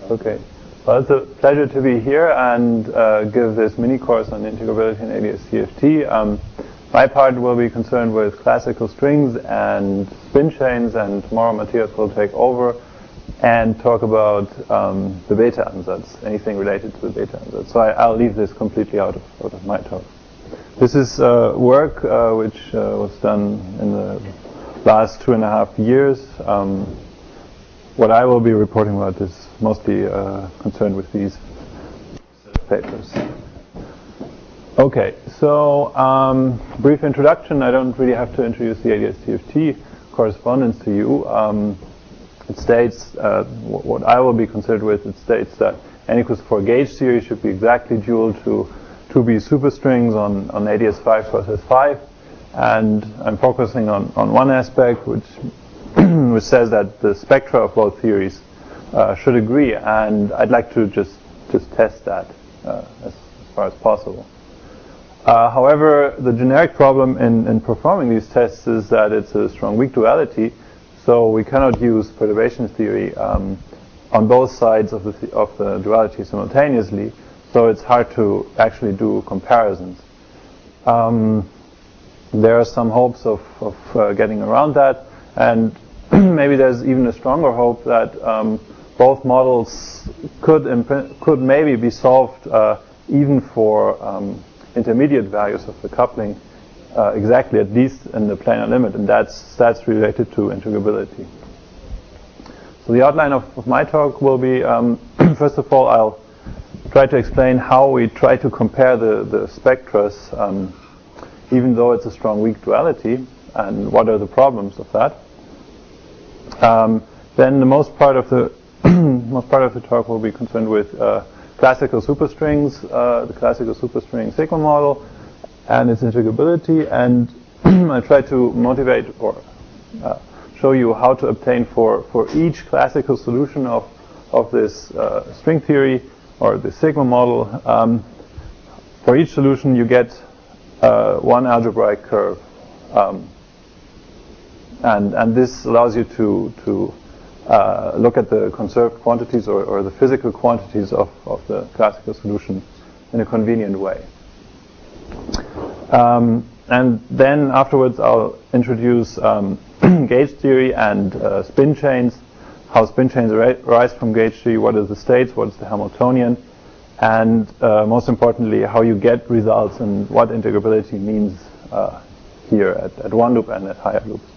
Okay. Well, it's a pleasure to be here and give this mini course on integrability in ADS-CFT. My part will be concerned with classical strings and spin chains, and tomorrow Matthias will take over and talk about the beta ansatz, anything related to the beta ansatz. So I'll leave this completely out of my talk. This is work which was done in the last 2.5 years. What I will be reporting about is mostly concerned with these papers. Okay, so brief introduction. I don't really have to introduce the ADS-CFT correspondence to you. It states what I will be concerned with. It states that n equals 4 gauge theory should be exactly dual to 2B superstrings on ADS5 cross S5, and I'm focusing on one aspect which says that the spectra of both theories should agree, and I'd like to just test that as far as possible. However, the generic problem in performing these tests is that it's a strong weak duality, so we cannot use perturbation theory on both sides of the duality simultaneously, so it's hard to actually do comparisons. There are some hopes of getting around that, and maybe there's even a stronger hope that both models could maybe be solved even for intermediate values of the coupling exactly, at least in the planar limit, and that's related to integrability. So the outline of my talk will be, first of all, I'll try to explain how we try to compare the spectras, even though it's a strong weak duality, and what are the problems of that. Then the most part of the talk will be concerned with classical superstrings, the classical superstring sigma model, and its integrability, and I try to motivate or show you how to obtain for each classical solution of this string theory or the sigma model. For each solution, you get one algebraic curve. And this allows you to look at the conserved quantities or the physical quantities of the classical solution in a convenient way. And then afterwards I'll introduce gauge theory and spin chains, how spin chains arise from gauge theory, what are the states, what is the Hamiltonian, and most importantly, how you get results and what integrability means here at one loop and at higher loops.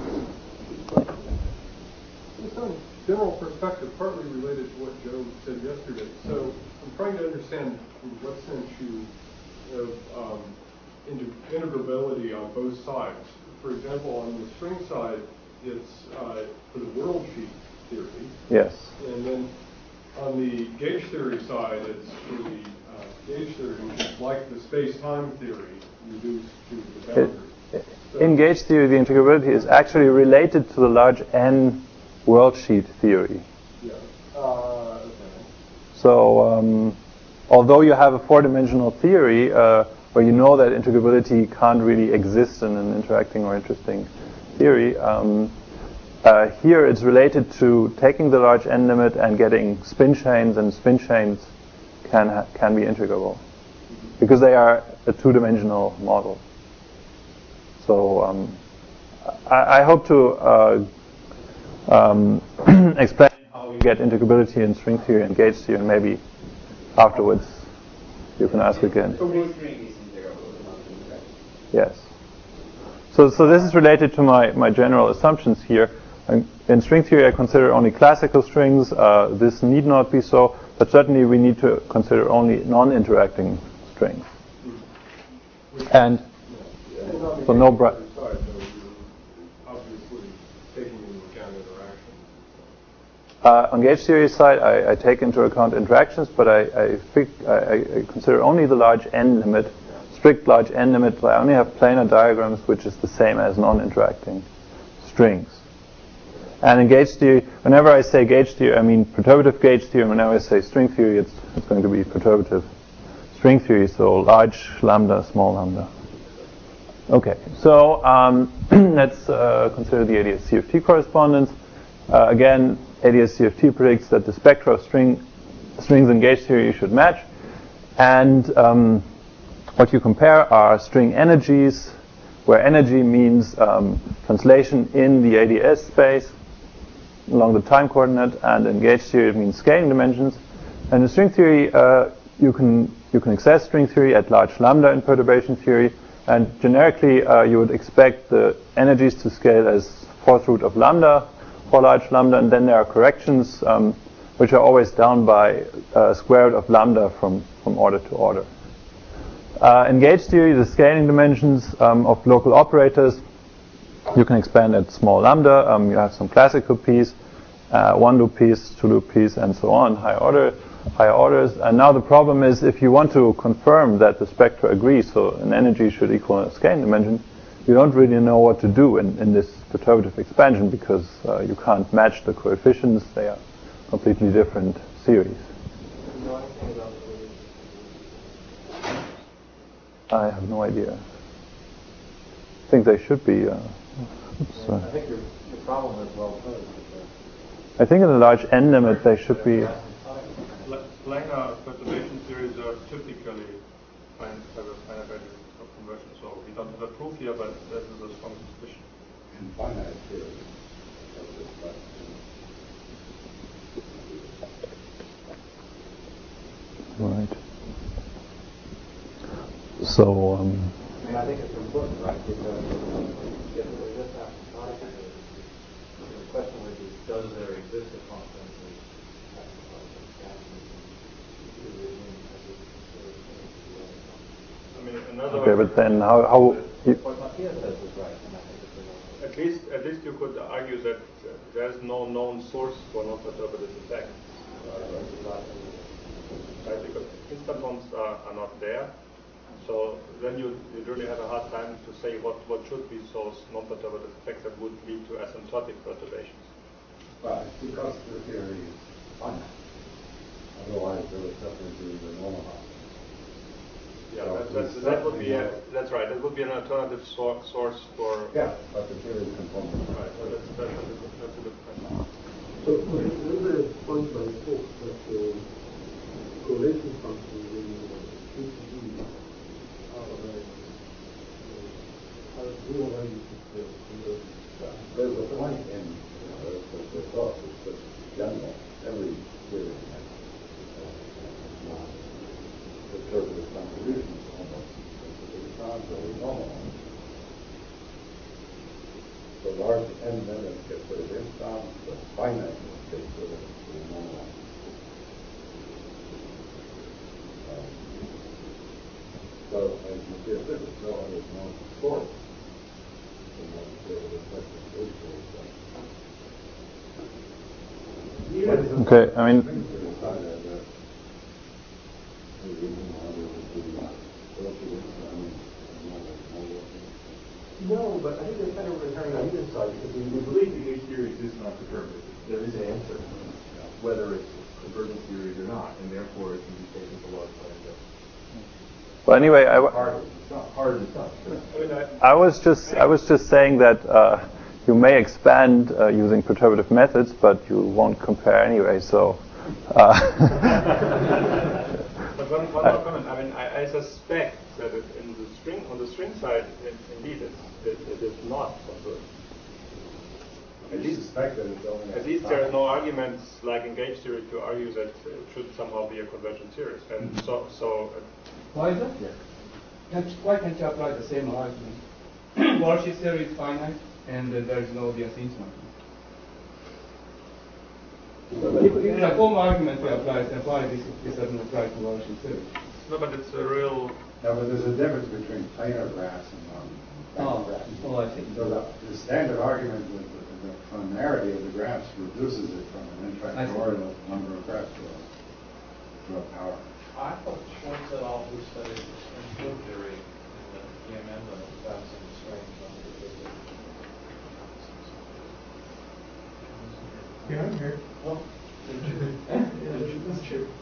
General perspective, partly related to what Joe said yesterday. So I'm trying to understand in what sense you have integrability on both sides. For example, on the string side, it's for the world sheet theory. Yes. And then on the gauge theory side, it's for the gauge theory, which is like the space-time theory reduced to the boundary. In gauge theory, the integrability is actually related to the large N world sheet theory. Yeah. Okay. So, although you have a four-dimensional theory where you know that integrability can't really exist in an interacting or interesting theory, here it's related to taking the large N limit and getting spin chains, and spin chains can be integrable because they are a two-dimensional model. So, I hope to explain how we get integrability in string theory and gauge theory, and maybe afterwards you can ask again. So one string is integrable, right? Yes. So this is related to my general assumptions here. In string theory, I consider only classical strings. This need not be so, but certainly we need to consider only non-interacting strings. And so no bright. On gauge theory side, I take into account interactions, but I consider only the large N limit, strict large N limit. I only have planar diagrams, which is the same as non-interacting strings. And in gauge theory, whenever I say gauge theory, I mean perturbative gauge theory. Whenever I say string theory, it's going to be perturbative string theory, so large lambda, small lambda. Okay, so let's consider the ADS-CFT correspondence. Again, ADS-CFT predicts that the spectra of strings in gauge theory should match. And what you compare are string energies, where energy means translation in the ADS space along the time coordinate, and in gauge theory it means scaling dimensions. And in string theory, you can access string theory at large lambda in perturbation theory, and generically you would expect the energies to scale as fourth root of lambda for large lambda, and then there are corrections which are always down by square root of lambda from order to order. In gauge theory, the scaling dimensions of local operators you can expand at small lambda. You have some classical P's, one loop P's, two loop P's, and so on, higher orders. And now the problem is, if you want to confirm that the spectra agree, so an energy should equal a scaling dimension, you don't really know what to do in this perturbative expansion, because you can't match the coefficients. They are completely different series. I have no idea. I think they should be. I think your problem is well posed. I think in the large n limit they should be. Planar perturbation theories are typically have a finite value of conversion, so we don't have a proof here, but that is a strong suspicion. Finite theory. Right. So. I mean, I think it's important, right? Because if it was just asymptotic, the question would be, does there exist a function with asymptotic expansion? I mean, another Okay, but then how What Matthias says is right, and I think it's at least you could argue that there is no known source for non-perturbative effects. Right, because instantons are not there. So then you really have a hard time to say what should be source non-perturbative effects that would lead to asymptotic perturbations. Right, because the theory is finite. Otherwise, there would definitely be the normal option. Yeah, that would be that's right. That would be an alternative source for. Yeah, but the theory is conformal. Right. So that's a good question. So another point I thought that the correlation function in PCD there's a point in the thought is that general, every theory has non-perturbative contributions almost very normal. So large n limits get sort of instans, but finite get sort of normal. So, as Matthias said, there's no other known source. Okay, I mean. No, but I think they're kind of returning on either side, because we believe the gauge theory is not perturbative. There is an answer, whether it's convergence theories or not, and therefore it can be taken to large language. Well, anyway, It's not hard and tough. I was just saying that you may expand using perturbative methods, but you won't compare anyway. So. But one more comment. I mean, I suspect that on the string side, indeed, it is not convergent. At least there are no arguments like in gauge theory to argue that it should somehow be a convergent series. And so. Why is that? Why can't you apply the same argument? Walsh's theory is finite, and there is no Biasin's argument. If it's a home argument we apply, then why this doesn't apply to Walsh's theory? No, but it's a real. No, but there's a difference between planar graphs and non-planar graphs. Oh, I see. So the standard argument with the primarity of the graphs reduces it from an infactorial number of graphs to a power. I thought Schwartz et al. Who studied the string field theory in the EMN limit found some strange Yeah, I'm here. Oh, That's true.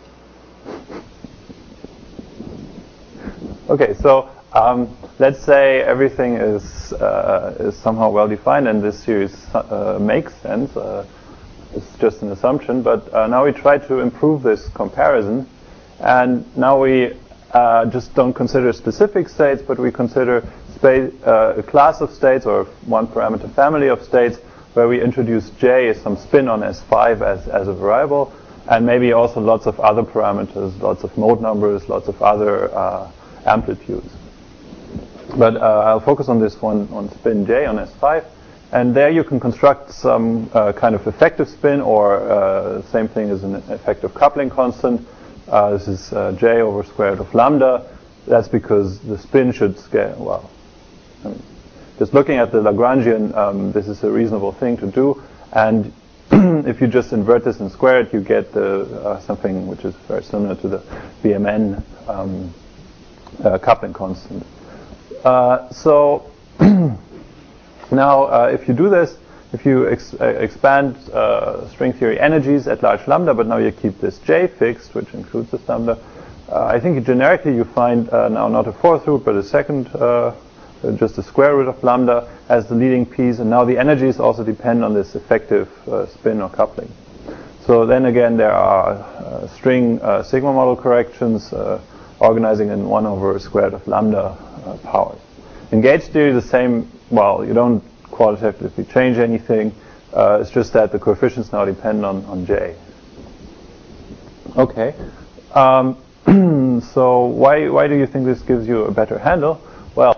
Okay, so let's say everything is somehow well defined, and this series makes sense. It's just an assumption, but now we try to improve this comparison, and now we just don't consider specific states, but we consider a class of states or one parameter family of states where we introduce J, some spin on S5 as a variable, and maybe also lots of other parameters, lots of mode numbers, lots of other amplitudes. But I'll focus on this one on spin J on S5. And there you can construct some kind of effective spin, or same thing as an effective coupling constant. This is J over square root of lambda. That's because the spin should scale. Well, I mean, just looking at the Lagrangian, this is a reasonable thing to do. And if you just invert this and square it, you get something which is very similar to the BMN coupling constant. So now, if you do this, if you expand string theory energies at large lambda, but now you keep this J fixed, which includes this lambda, I think generically you find now not a fourth root, but a second, just a square root of lambda as the leading piece, and now the energies also depend on this effective spin or coupling. So then again, there are string sigma model corrections organizing in 1 over square root of lambda powers. In gauge theory, the same. Well, you don't qualitatively change anything. It's just that the coefficients now depend on J. Okay. So why do you think this gives you a better handle? Well,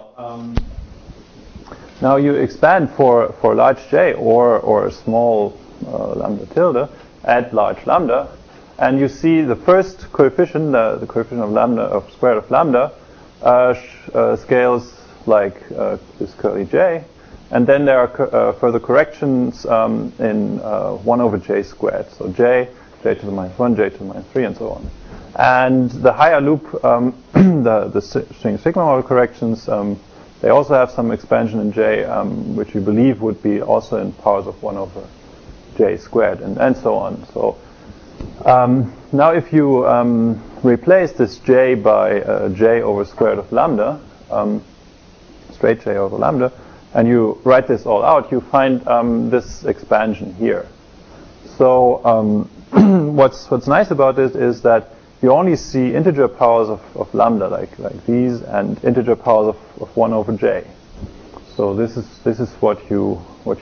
now you expand for large J or a small lambda tilde at large lambda, and you see the first coefficient, the coefficient of lambda of square root of lambda, scales like this curly J, and then there are further corrections in 1 over J squared. So J to the minus 1, J to the minus 3, and so on. And the higher loop, the string sigma model corrections, they also have some expansion in J, which we believe would be also in powers of 1 over J squared, and so on. So now if you replace this J by J over square root of lambda, straight J over lambda, and you write this all out, you find this expansion here. So what's nice about it is that you only see integer powers of lambda like these, and integer powers of 1 over J. So this is what you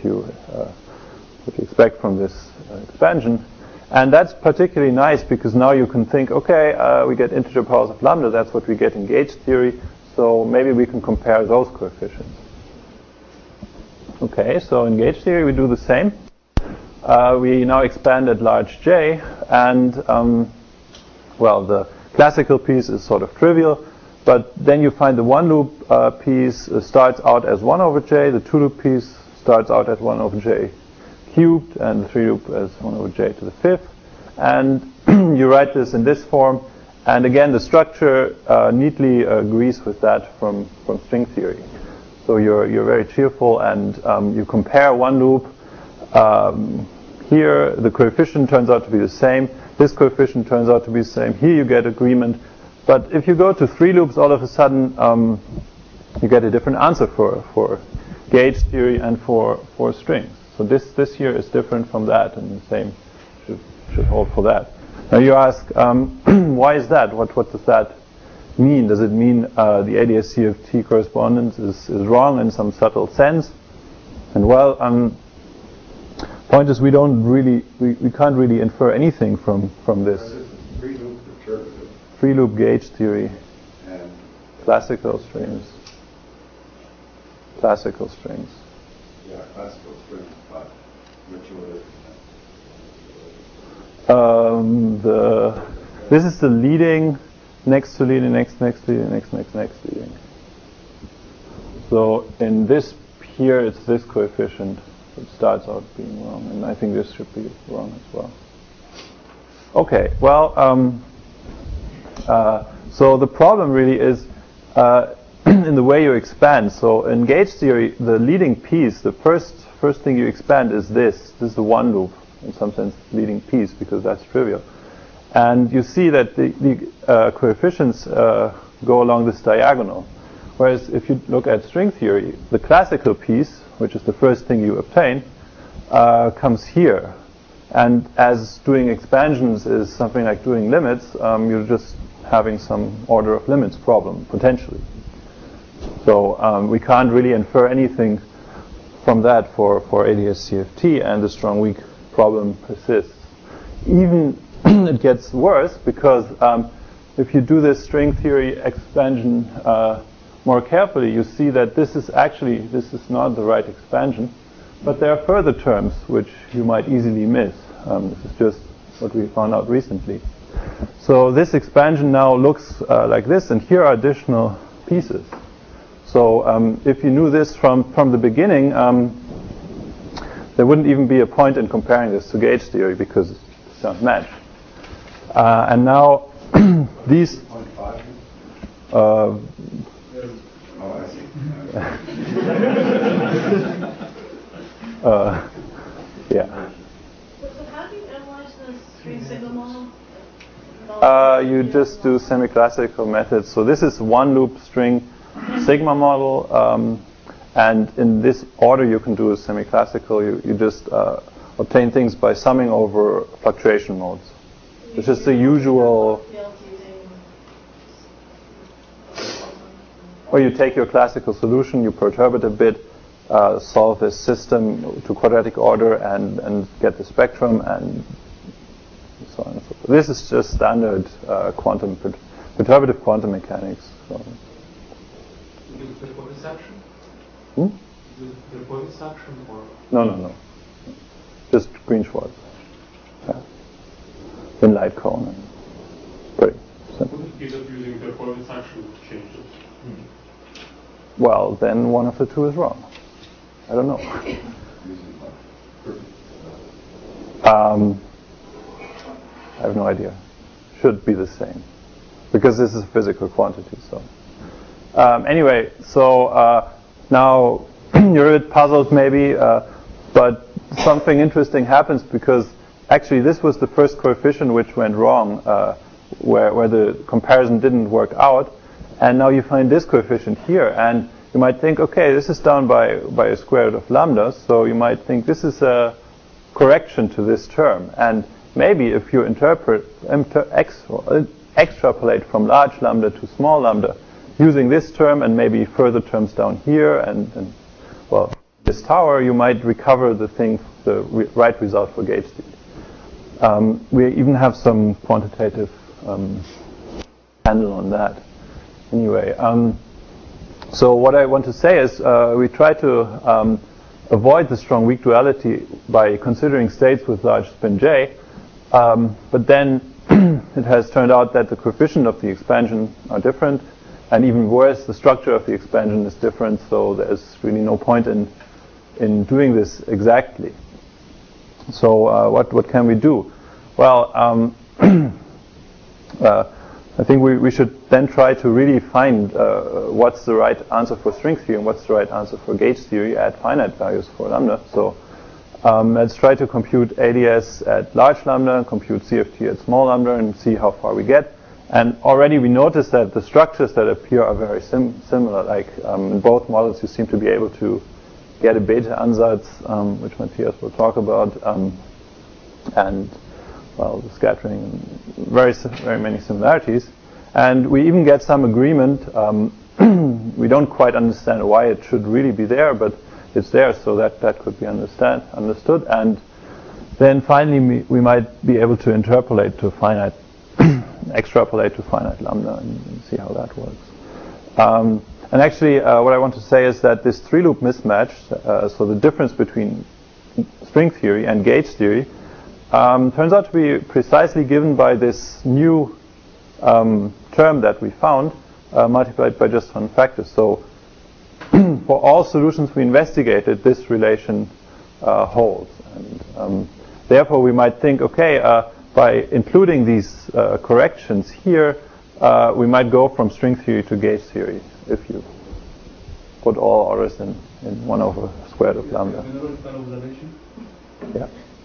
expect from this expansion. And that's particularly nice because now you can think, okay, we get integer powers of lambda, that's what we get in gauge theory, so maybe we can compare those coefficients. Okay, so in gauge theory we do the same. We now expand at large J, and well, the classical piece is sort of trivial, but then you find the one loop piece starts out as 1 over J, the two loop piece starts out at 1 over J cubed, and the three loop as 1 over J to the fifth. And you write this in this form, and again the structure neatly agrees with that from string theory. So you're very cheerful, and you compare one loop. Here the coefficient turns out to be the same. This coefficient turns out to be the same. Here you get agreement. But if you go to 3 loops, all of a sudden you get a different answer for gauge theory and for strings. So this here is different from that, and the same should hold for that. Now you ask, why is that? What does that mean? Does it mean the ADS-CFT correspondence is wrong in some subtle sense? And well, point is we can't really infer anything from this. Free loop gauge theory. And Classical strings. Classical strings. yeah, classical strings, but which order? This is the leading, next to leading, next leading, next leading. So in this here, it's this coefficient which starts out being wrong, and I think this should be wrong as well. Okay, well, so the problem really is in the way you expand. So in gauge theory, the leading piece, the first thing you expand is this. This is the one loop, in some sense, leading piece, because that's trivial. And you see that the coefficients go along this diagonal. Whereas if you look at string theory, the classical piece, which is the first thing you obtain, comes here. And as doing expansions is something like doing limits, you're just having some order of limits problem, potentially. So we can't really infer anything from that for ADS-CFT, and the strong-weak problem persists. Even it gets worse, because if you do this string theory expansion more carefully, you see that this is not the right expansion, but there are further terms which you might easily miss. This is just what we found out recently. So this expansion now looks like this, and here are additional pieces. So if you knew this from the beginning, there wouldn't even be a point in comparing this to gauge theory, because it doesn't match. And now these... I see. Yeah. So how do you analyze the string sigma model? You just do semi-classical methods. So this is one loop string sigma model, and in this order you can do a semi-classical. You just obtain things by summing over fluctuation modes, which is the usual. Or you take your classical solution, you perturb it a bit, solve this system to quadratic order, and get the spectrum, and so on and so forth. This is just standard perturbative quantum mechanics. So. The polyception? The polyception or? No. Just Green-Schwarz. Yeah. In light cone. Very simple. Is it using the polyception changes? Well, then one of the two is wrong. I don't know. I have no idea. Should be the same, because this is a physical quantity. So anyway, so now you're a bit puzzled maybe, but something interesting happens, because actually this was the first coefficient which went wrong, where the comparison didn't work out. And now you find this coefficient here, and you might think, okay, this is down by a square root of lambda, so you might think this is a correction to this term. And maybe if you extrapolate from large lambda to small lambda, using this term and maybe further terms down here, and well, this tower, you might recover the right result for gauge theory. We even have some quantitative handle on that. Anyway, so what I want to say is we try to avoid the strong-weak duality by considering states with large spin J, but then it has turned out that the coefficient of the expansion are different, and even worse, the structure of the expansion is different, so there's really no point in doing this exactly. So what can we do? Well, I think we should then try to really find what's the right answer for string theory and what's the right answer for gauge theory at finite values for lambda. So let's try to compute ADS at large lambda and compute CFT at small lambda and see how far we get. And already we notice that the structures that appear are very similar. Like in both models you seem to be able to get a beta ansatz, which Matthias will talk about, and well, the scattering, very many similarities. And we even get some agreement. We don't quite understand why it should really be there, but it's there, so that could be understood. And then finally we might be able to extrapolate to finite lambda and see how that works. And actually what I want to say is that this three-loop mismatch, so the difference between string theory and gauge theory, turns out to be precisely given by this new term that we found, multiplied by just one factor. So for all solutions we investigated, this relation holds. And therefore we might think, okay, by including these corrections here, we might go from string theory to gauge theory if you put all orders in 1 over square root of lambda. Yeah.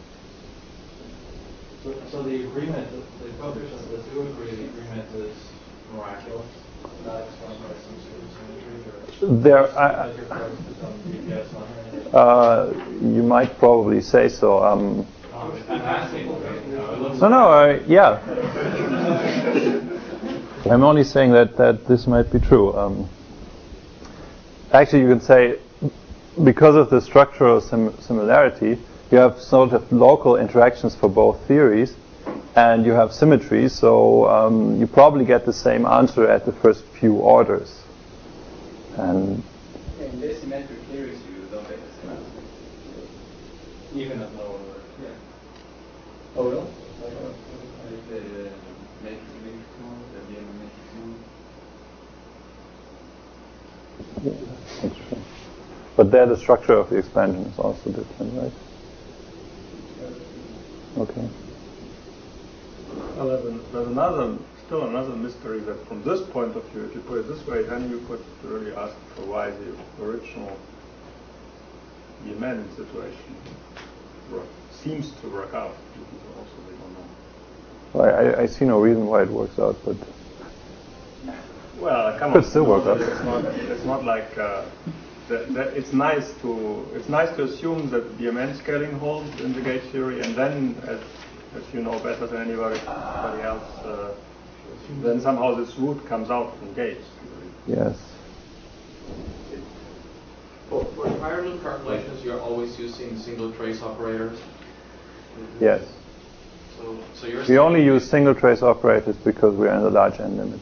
So the agreement, the coefficients that do agree, the agreement is miraculous. Not explained by some sort of symmetry, or there, that you're close to some GPS on it. You might probably say so. I'm asking. Yeah. I'm only saying that this might be true. Actually, you can say, because of the structural similarity, you have sort of local interactions for both theories, and you have symmetry, so you probably get the same answer at the first few orders. And in the symmetric theories, you don't get the same answer, even at lower order. Yeah. Oh, really? Like the matrix model, the BM matrix model. yeah, that's true. But there, the structure of the expansion is also different, right? Okay. Well, there's still another mystery that from this point of view, if you put it this way, then you could really ask for why the original Yemen situation seems to work out. Also, we don't know. Well, I see no reason why it works out, but well, come could on, still work out. It's not like that it's nice to assume that the Yemen scaling holds in the gauge theory, and then as you know better than anybody else, then somehow this root comes out from gauge theory. Yes. For higher loop calculations, you're always using single trace operators. Yes. So you're We only use single trace operators because we are in the large n limit.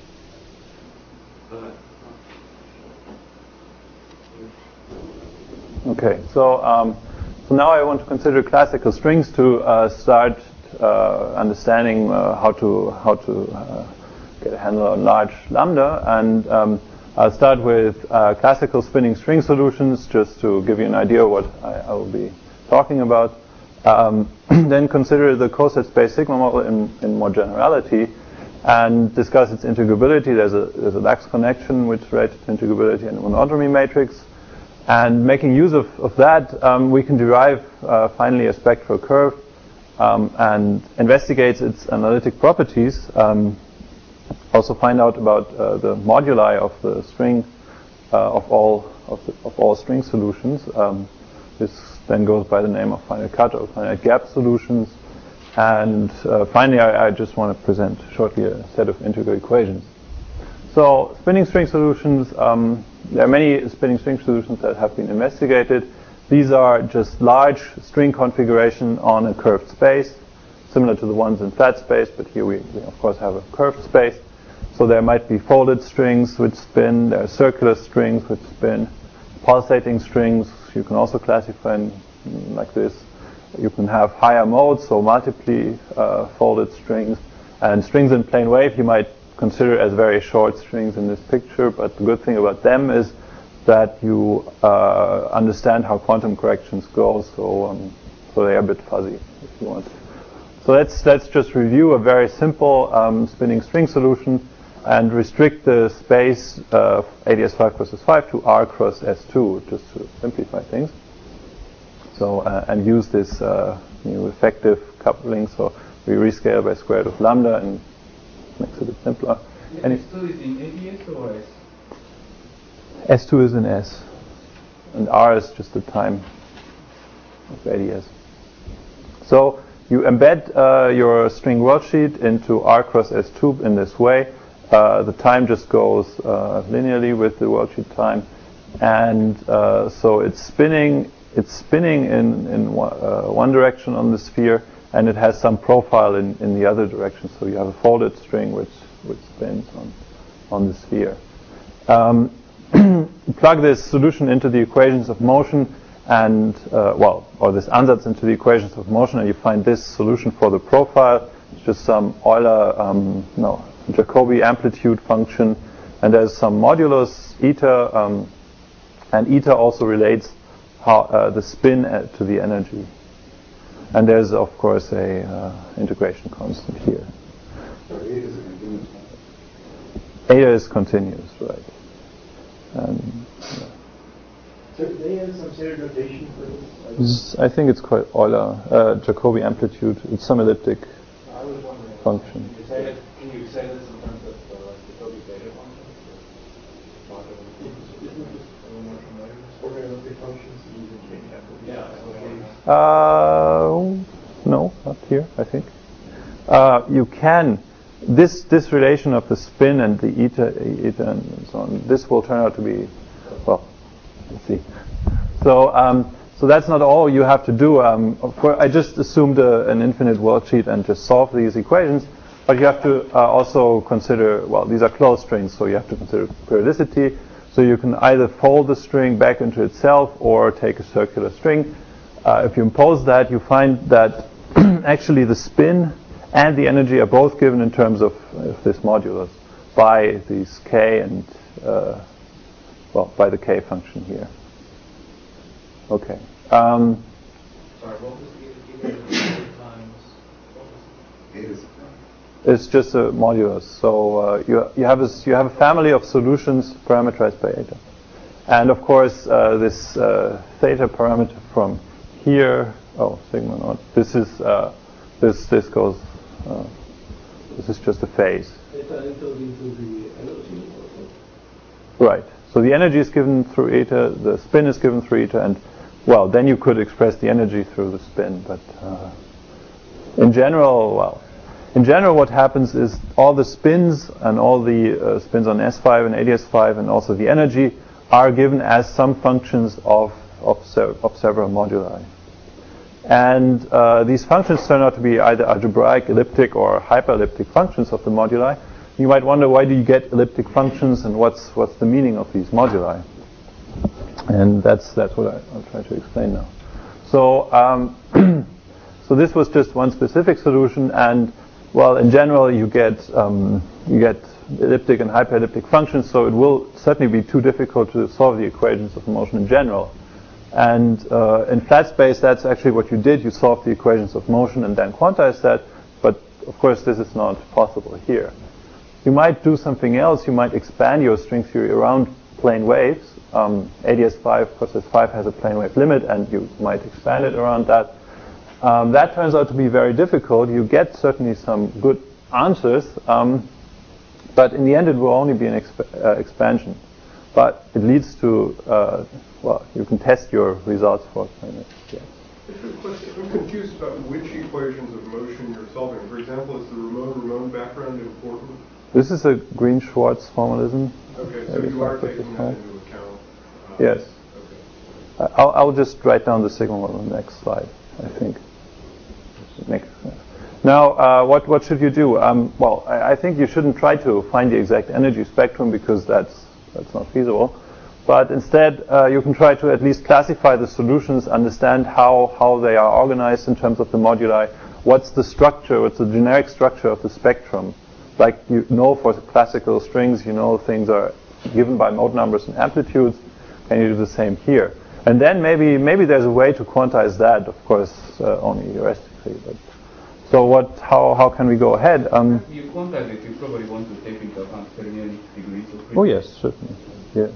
Okay, so now I want to consider classical strings to start understanding how to get a handle on large lambda, and I'll start with classical spinning string solutions just to give you an idea of what I will be talking about. Then consider the coset space sigma model in more generality, and discuss its integrability. There's a lax connection which related to integrability and monodromy matrix. And making use of that, we can derive finally a spectral curve and investigate its analytic properties. Also find out about the moduli of the string of all string solutions. This then goes by the name of finite cut or finite gap solutions. And finally, I just want to present shortly a set of integral equations. So spinning string solutions, there are many spinning string solutions that have been investigated. These are just large string configuration on a curved space, similar to the ones in flat space, but here we of course have a curved space. So there might be folded strings which spin, there are circular strings which spin, pulsating strings you can also classify in, like this. You can have higher modes, so multiply folded strings, and strings in plane wave you might consider as very short strings in this picture, but the good thing about them is that you understand how quantum corrections go, so they are a bit fuzzy if you want. So let's just review a very simple spinning string solution and restrict the space of ADS5 cross S5 to R cross S2, just to simplify things. So and use this effective coupling, so we rescale by square root of lambda and makes it a bit simpler. And S2 is in ADS or S? S2 is in S, and R is just the time of ADS. So you embed your string worldsheet into R cross S2 in this way. The time just goes linearly with the worldsheet time, and so it's spinning in one direction on the sphere, and it has some profile in the other direction. So you have a folded string which spins on the sphere. Plug this solution into the equations of motion, and or this ansatz into the equations of motion, and you find this solution for the profile. It's just some Euler, Jacobi amplitude function, and there's some modulus eta, and eta also relates how the spin to the energy. And there's of course a integration constant here. So eta is a continuous one. Eta is continuous, right? So they have some standard notation for this? I think it's called Euler Jacobi amplitude. It's some elliptic I was wondering, function. can you say this in terms of Jacobi beta functions? Organoleptic functions using change amplitude. Yeah. No, not here, I think. You can, this relation of the spin and the eta and so on, this will turn out to be, well, let's see. So that's not all you have to do. Of course, I just assumed an infinite worldsheet and just solve these equations. But you have to also consider, well, these are closed strings, so you have to consider periodicity. So you can either fold the string back into itself or take a circular string. If you impose that, you find that actually the spin and the energy are both given in terms of this modulus by these k and, well, by the k function here. Okay. Sorry, what was the times? What was It's just a modulus. So you have a family of solutions parameterized by eta, and of course this theta parameter from here. Oh, sigma naught. This is this goes. This is just a phase. Eta enters into the energy. Right. So the energy is given through eta. The spin is given through eta, and well, then you could express the energy through the spin. But in general, well. In general, what happens is all the spins and all the spins on S5 and AdS5 and also the energy are given as some functions of several moduli. And these functions turn out to be either algebraic, elliptic, or hyperelliptic functions of the moduli. You might wonder, why do you get elliptic functions and what's the meaning of these moduli? And that's what I'll try to explain now. So so this was just one specific solution, and well, in general, you get elliptic and hyperelliptic functions, so it will certainly be too difficult to solve the equations of motion in general. And in flat space, that's actually what you did. You solved the equations of motion and then quantized that, but of course this is not possible here. You might do something else. You might expand your string theory around plane waves. AdS5, of course, S5 has a plane wave limit, and you might expand it around that. That turns out to be very difficult. You get certainly some good answers, but in the end it will only be an expansion. But it leads to, well, you can test your results for it. Yeah. I'm confused about which equations of motion you're solving. For example, is the Ramon background important? This is a Green-Schwarz formalism. Okay, so you are taking that into account. Yes. Okay. I'll just write down the signal on the next slide, I think. Now, what should you do? Well, I think you shouldn't try to find the exact energy spectrum, because that's not feasible. But instead, you can try to at least classify the solutions, understand how they are organized in terms of the moduli. What's the structure? What's the generic structure of the spectrum? Like you know, for classical strings, you know things are given by mode numbers and amplitudes. Can you do the same here? And then maybe there's a way to quantize that, of course, only heuristically. But so how can we go ahead? You quantize it, you probably want to take into account Fermionic degrees of freedom. Oh yes, certainly. Yeah.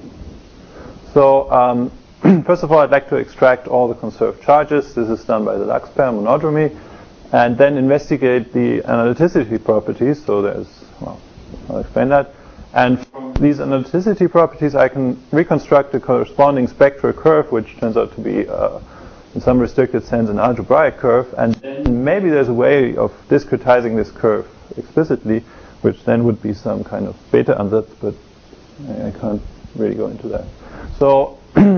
So first of all, I'd like to extract all the conserved charges. This is done by the Lux pair monodromy, and then investigate the analyticity properties. So I'll explain that. And from these analyticity properties, I can reconstruct a corresponding spectral curve, which turns out to be, in some restricted sense, an algebraic curve. And then maybe there's a way of discretizing this curve explicitly, which then would be some kind of beta ansatz, but I can't really go into that. So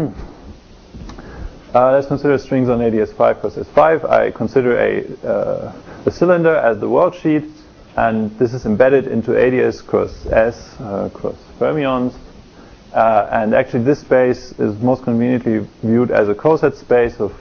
let's consider strings on AdS5 plus S5. I consider a cylinder as the worldsheet, and this is embedded into AdS cross S cross fermions. And actually this space is most conveniently viewed as a coset space of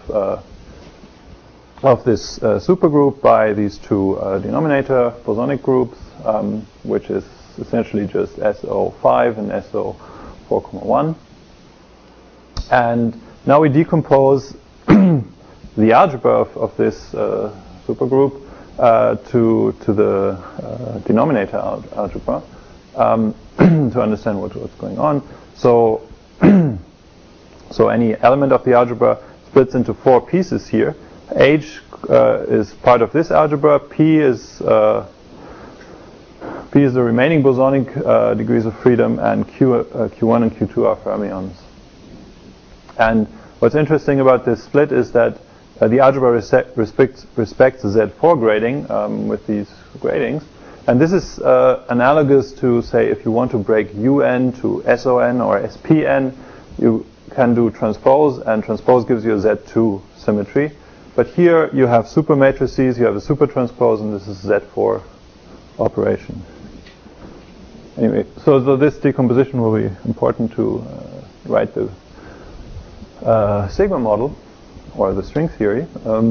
this supergroup by these two denominator bosonic groups, which is essentially just SO5 and SO4,1. And now we decompose the algebra of this supergroup to the denominator algebra to understand what's going on. So so any element of the algebra splits into four pieces here. H is part of this algebra. P is the remaining bosonic degrees of freedom, and Q1 and Q2 are fermions. And what's interesting about this split is that the algebra respects the Z4 grading with these gradings. And this is analogous to, say, if you want to break UN to SON or SPN, you can do transpose, and transpose gives you a Z2 symmetry. But here you have super matrices, you have a super transpose, and this is Z4 operation. Anyway, so this decomposition will be important to write the sigma model, or the string theory.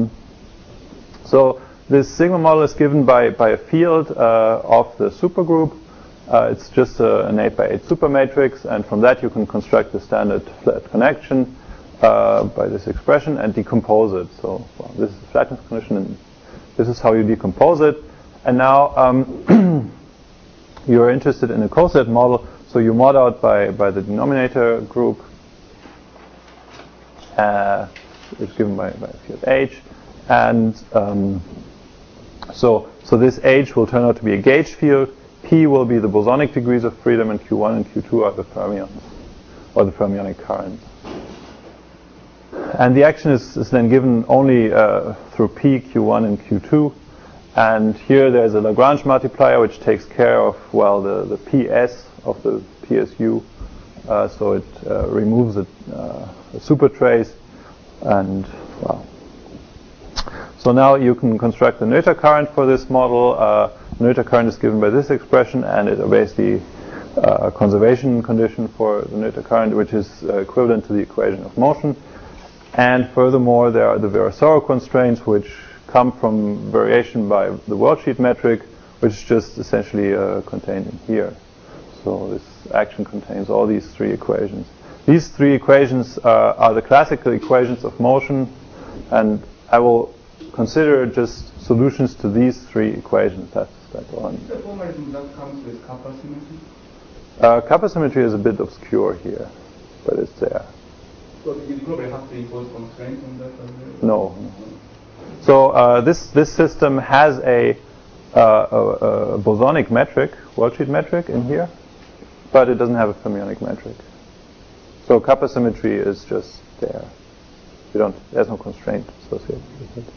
So this sigma model is given by a field of the supergroup. It's just an 8x8 supermatrix, and from that you can construct the standard flat connection by this expression and decompose it. So this is the flatness condition, and this is how you decompose it. And now you're interested in a coset model, so you mod out by the denominator group. It's given by field H, and so this H will turn out to be a gauge field. P will be the bosonic degrees of freedom, and Q1 and Q2 are the fermions, or the fermionic currents. And the action is then given only through P, Q1, and Q2. And here there's a Lagrange multiplier which takes care of, well, the PS of the PSU. So it removes a super trace, and well. So now you can construct the Noether current for this model. Noether current is given by this expression, and it obeys the conservation condition for the Noether current, which is equivalent to the equation of motion. And furthermore, there are the Virasoro constraints, which come from variation by the worldsheet metric, which is just essentially contained in here. So this action contains all these three equations. These three equations are the classical equations of motion, and I will consider just solutions to these three equations. That's all. The formalism that comes with kappa symmetry? Kappa symmetry is a bit obscure here, but it's there. So you probably have to impose constraints on that? No. So this system has a bosonic metric, worldsheet metric in here, but it doesn't have a fermionic metric. So kappa symmetry is just there. There's no constraint associated with it.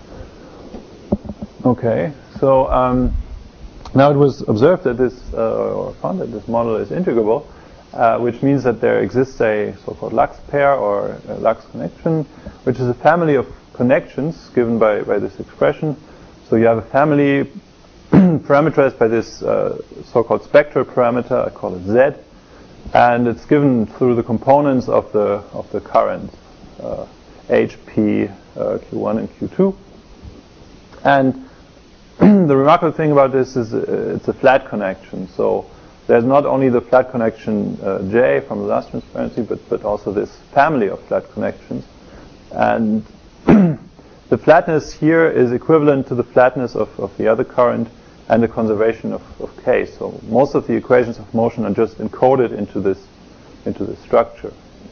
Okay, so now it was observed that or found that this model is integrable, which means that there exists a so-called Lux pair or a Lux connection, which is a family of connections given by this expression. So you have a family parameterized by this so-called spectral parameter. I call it Z, and it's given through the components of the currents H, P, Q1, and Q2. And the remarkable thing about this is it's a flat connection. So there's not only the flat connection J from the last transparency, but also this family of flat connections. And the flatness here is equivalent to the flatness of the other current and the conservation of K. So most of the equations of motion are just encoded into this structure.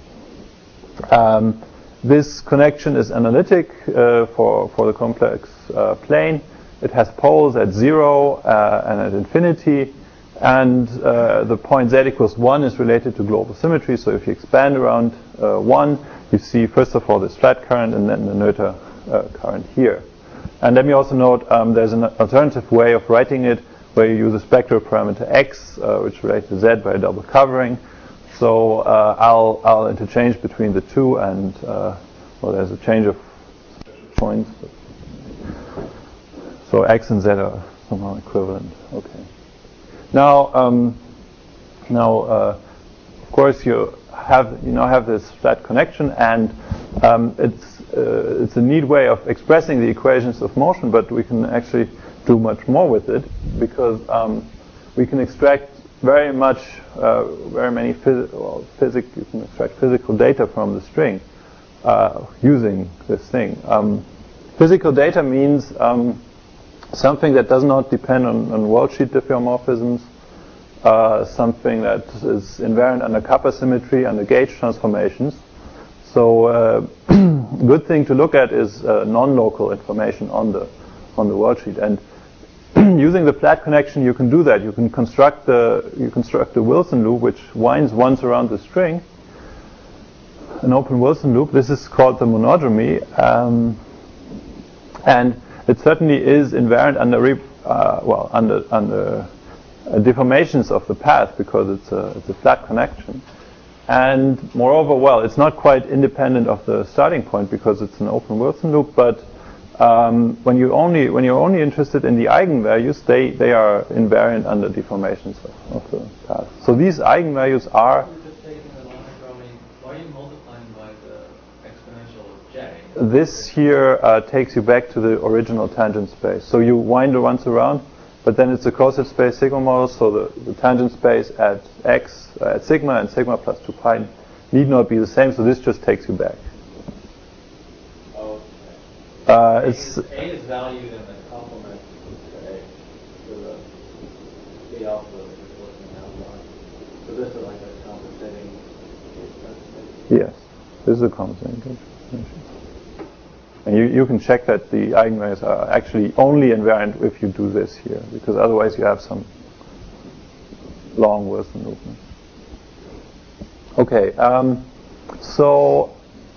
This connection is analytic for the complex plane. It has poles at 0 and at infinity, and the point z equals 1 is related to global symmetry. So if you expand around 1, you see first of all this flat current and then the Noether current here. And let me also note there's an alternative way of writing it where you use a spectral parameter x, which relates to z by a double covering. So I'll interchange between the two, and well, there's a change of points. So x and z are somehow equivalent. Okay. Now, of course, you now have this flat connection, and it's a neat way of expressing the equations of motion, but we can actually do much more with it, because we can extract very many you can extract physical data from the string using this thing. Physical data means something that does not depend on worldsheet diffeomorphisms, something that is invariant under kappa symmetry, under gauge transformations. So good thing to look at is non-local information on the worldsheet. And using the flat connection, you can do that. You can construct a Wilson loop which winds once around the string, an open Wilson loop. This is called the monodromy. And it certainly is invariant under deformations of the path because it's a flat connection. And moreover, well, it's not quite independent of the starting point because it's an open Wilson loop. But when you're only interested in the eigenvalues, they are invariant under deformations of the path. So these eigenvalues are. Just taking the line from me, why are you multiplying by the exponential of j? This here takes you back to the original tangent space. So you wind it once around, but then it's a coset space sigma model. So the tangent space at x at sigma and sigma plus 2 pi need not be the same. So this just takes you back. Okay. It's A is valued in the complement to A, to the alpha that you're looking at. So this is like a compensating. yes, this is a compensating. And you can check that the eigenvalues are actually only invariant if you do this here, because otherwise you have some long Wilson movement. Okay, so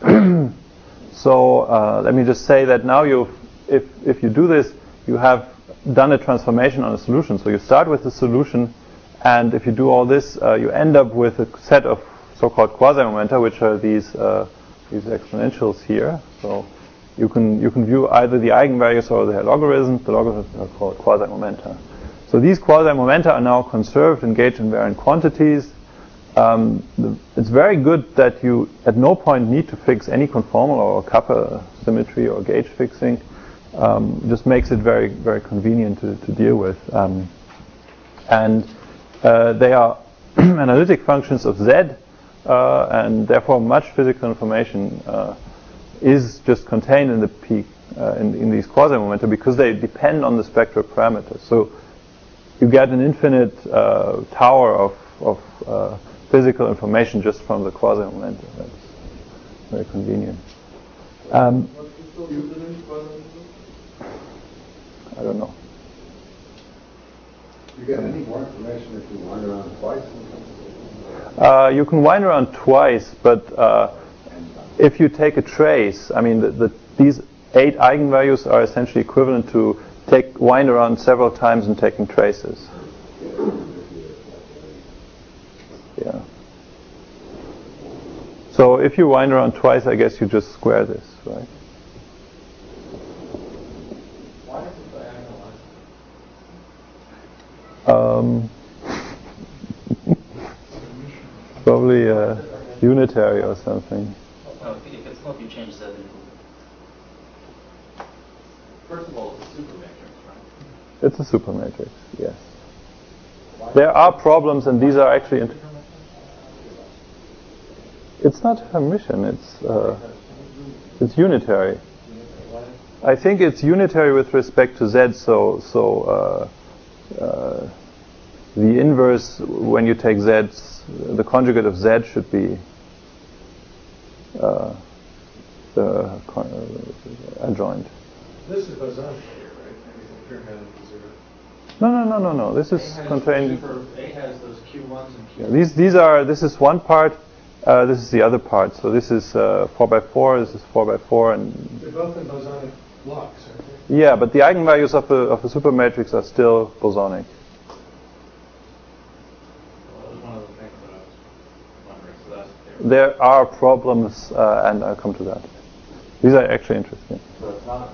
let me just say that now if you do this, you have done a transformation on a solution. So you start with the solution, and if you do all this, you end up with a set of so-called quasi-momenta, which are these exponentials here. So you can view either the eigenvalues or the logarithms. The logarithms are called quasi-momenta. So these quasi-momenta are now conserved in gauge-invariant quantities. It's very good that you at no point need to fix any conformal or kappa symmetry or gauge fixing. Just makes it very, very convenient to deal with. And they are analytic functions of Z, and therefore much physical information is just contained in the peak in these quasi-momenta because they depend on the spectral parameters. So you get an infinite tower of physical information just from the quasi-momenta. That's very convenient. I don't know. You get any more information if you wind around twice? You can wind around twice, but if you take a trace, I mean, these 8 eigenvalues are essentially equivalent to wind around several times and taking traces. Yeah. So if you wind around twice, I guess you just square this, right? Why is it diagonalized? Probably unitary or something. No, if it's not, you change Z. First of all, it's a supermatrix, right? It's a supermatrix, yes. There are problems, and these are actually. It's not Hermitian. It's unitary. I think it's unitary with respect to Z. So the inverse when you take Z, the conjugate of Z should be the adjoint. This is bosonic here, right? Everything here has zero. No. This is contained. A has those Q1s and Q2s. Yeah, this is one part. This is the other part. So this is 4x4. This is 4x4, and They're both in bosonic blocks, aren't they? yeah, but the eigenvalues of the supermatrix are still bosonic. Well, that was one of the things that I was wondering. So that's There are problems, and I'll come to that. These are actually interesting. So it's not.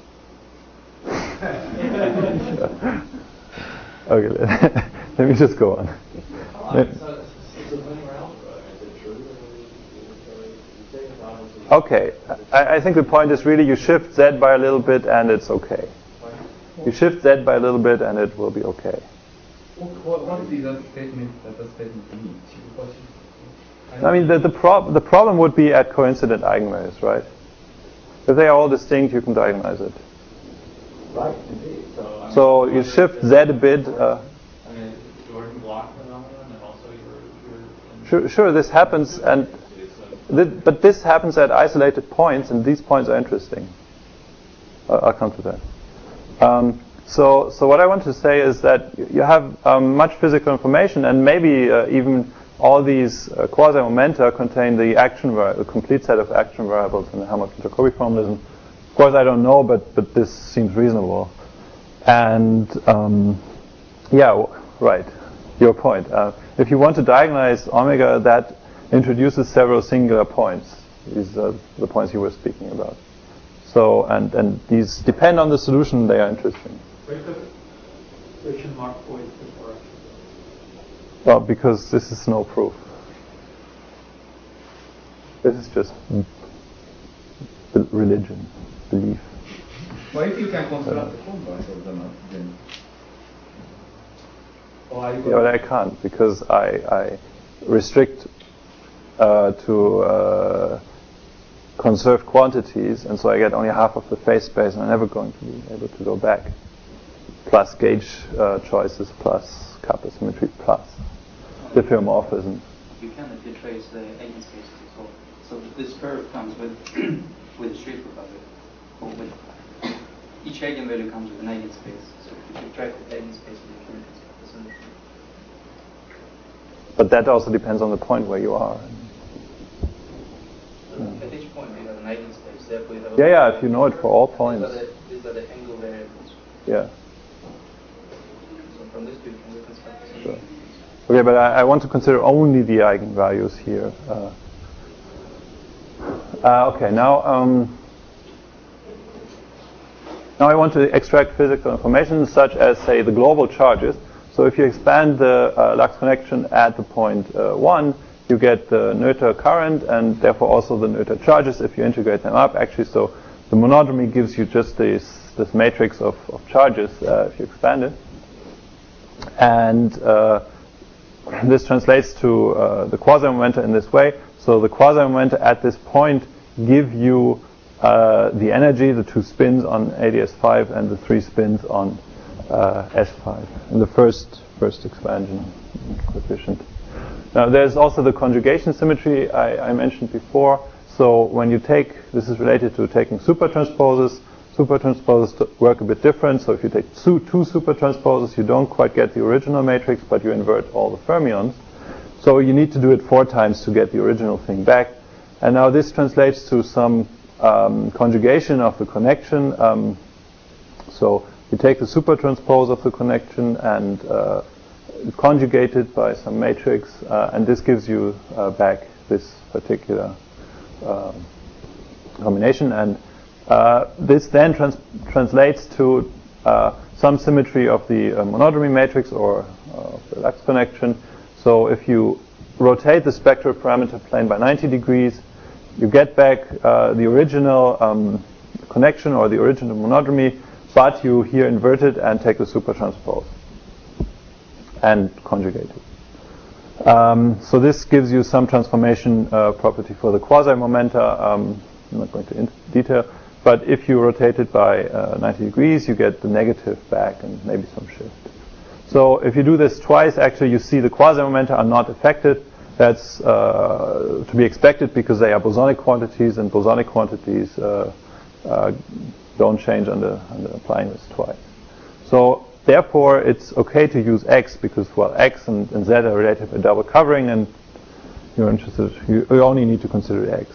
Okay, let me just go on. It's a linear algebra. Is it true? You say it's obviously. Okay, I think the point is really you shift Z by a little bit and it's okay. You shift Z by a little bit and it will be okay. What is that statement mean? I mean, the problem would be at coincident eigenvalues, right? If they are all distinct, you can diagonalize it. Right, indeed. So you shift Z a bit. I mean, Jordan block phenomenon, and also Sure, this happens, but this happens at isolated points, and these points are interesting. I'll come to that. So what I want to say is that you have much physical information, and maybe even all these quasi-momenta contain the complete set of action variables in the Hamilton-Jacobi formalism. Of course, I don't know, but this seems reasonable. And right, your point. If you want to diagonalize omega, that introduces several singular points. These are the points you were speaking about. So, and these depend on the solution. They are interesting. Question mark point before. Well, because this is no proof. This is just religion, belief. Well, if you can construct a combine of them, then. Yeah, but I can't because I restrict to conserved quantities, and so I get only half of the phase space, and I'm never going to be able to go back. Plus gauge choices, plus kappa symmetry, plus diffeomorphism. You can if you trace the eigenspaces as well. So this curve comes with with a street product, or with each eigenvalue comes with an eigenspace. So if you subtract the eigenspace, you can construct the symmetry. But that also depends on the point where you are. At each point you have an eigenspace, therefore you have Yeah, if you know it for all points. These are the angle variables. Yeah. So from this you can reconstruct the Sure. symmetry. Okay, but I want to consider only the eigenvalues here. Okay, now I want to extract physical information such as, say, the global charges. So if you expand the Lux connection at the point 1, you get the Noether current and therefore also the Noether charges if you integrate them up. Actually, so the monodromy gives you just this matrix of charges if you expand it. And this translates to the quasi-momenta in this way. So the quasi-momenta at this point give you the energy, the 2 spins on AdS5 and the 3 spins on S5 in the first expansion coefficient. Now there's also the conjugation symmetry I mentioned before. So when you take, this is related to taking supertransposes. Supertransposes work a bit different. So if you take two supertransposes, you don't quite get the original matrix, but you invert all the fermions. So you need to do it 4 times to get the original thing back. And now this translates to some conjugation of the connection. So you take the supertranspose of the connection and conjugate it by some matrix, and this gives you back this particular combination. And this then translates to some symmetry of the monodromy matrix or the Lux connection. So if you rotate the spectral parameter plane by 90 degrees, you get back the original connection or the original monodromy, but you here invert it and take the supertranspose and conjugate it. So this gives you some transformation property for the quasi-momenta. I'm not going to detail, but if you rotate it by 90 degrees, you get the negative back and maybe some shift. So if you do this twice, actually you see the quasi-momenta are not affected. That's to be expected because they are bosonic quantities, and bosonic quantities don't change under applying this twice. So therefore, it's okay to use X because, well, X and Z are related by double covering, and you're interested. You only need to consider X.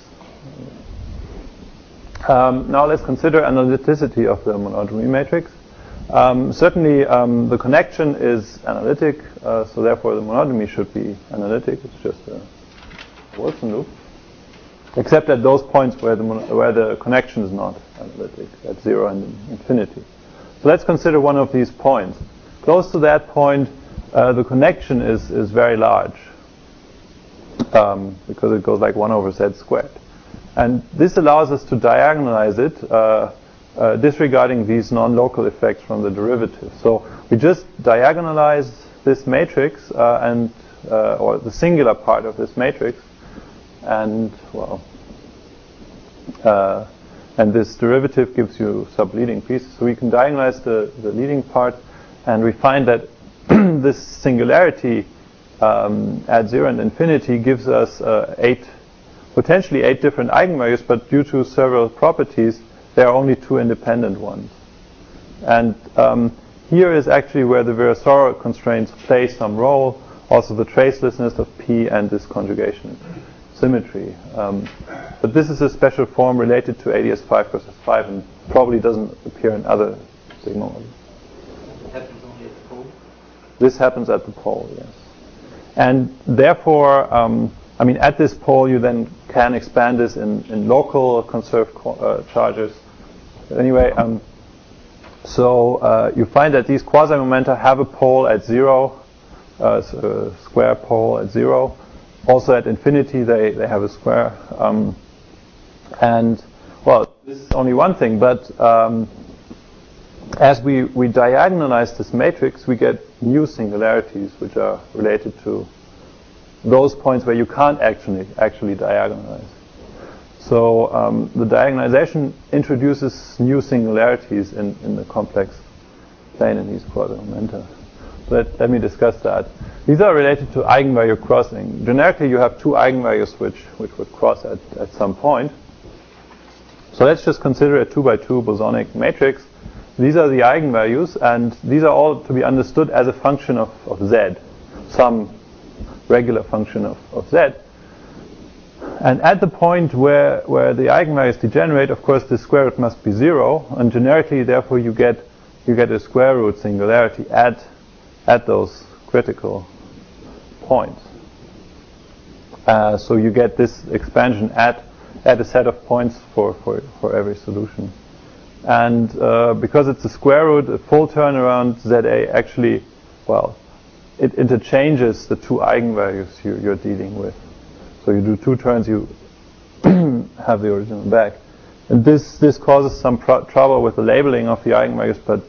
Now let's consider analyticity of the monodromy matrix. Certainly, the connection is analytic, so therefore the monodromy should be analytic. It's just a Wilson loop, except at those points where the connection is not analytic, at 0 and infinity. So let's consider one of these points. Close to that point, the connection is very large because it goes like 1 over z squared. And this allows us to diagonalize it, disregarding these non-local effects from the derivative. So we just diagonalize this matrix or the singular part of this matrix, and well, and this derivative gives you sub-leading pieces. So we can diagonalize the leading part, and we find that this singularity at 0 and infinity gives us potentially 8 different eigenvalues, but due to several properties, there are only 2 independent ones. And here is actually where the Virasoro constraints play some role, also the tracelessness of P and this conjugation. symmetry. But this is a special form related to ADS 5 versus 5 and probably doesn't appear in other sigma models. It happens only at the pole? This happens at the pole, yes. And therefore, I mean, at this pole you then can expand this in local conserved charges. Anyway, so you find that these quasi-momenta have a pole at 0, a square pole at 0. Also at infinity they have a square. And, well, this is only one thing, but as we diagonalize this matrix, we get new singularities which are related to those points where you can't actually diagonalize. So the diagonalization introduces new singularities in the complex plane in these quasi-momenta. Let me discuss that. These are related to eigenvalue crossing. Generically, you have two eigenvalues which would cross at some point. So let's just consider a 2x2 bosonic matrix. These are the eigenvalues, and these are all to be understood as a function of z, some regular function of z. And at the point where the eigenvalues degenerate, of course, the square root must be 0, and generically, therefore, you get a square root singularity at those critical points. So you get this expansion at a set of points for every solution. And because it's a square root, a full turnaround ZA actually, well, it interchanges the two eigenvalues you're dealing with. So you do two turns, you have the original back. And this causes some trouble with the labeling of the eigenvalues, but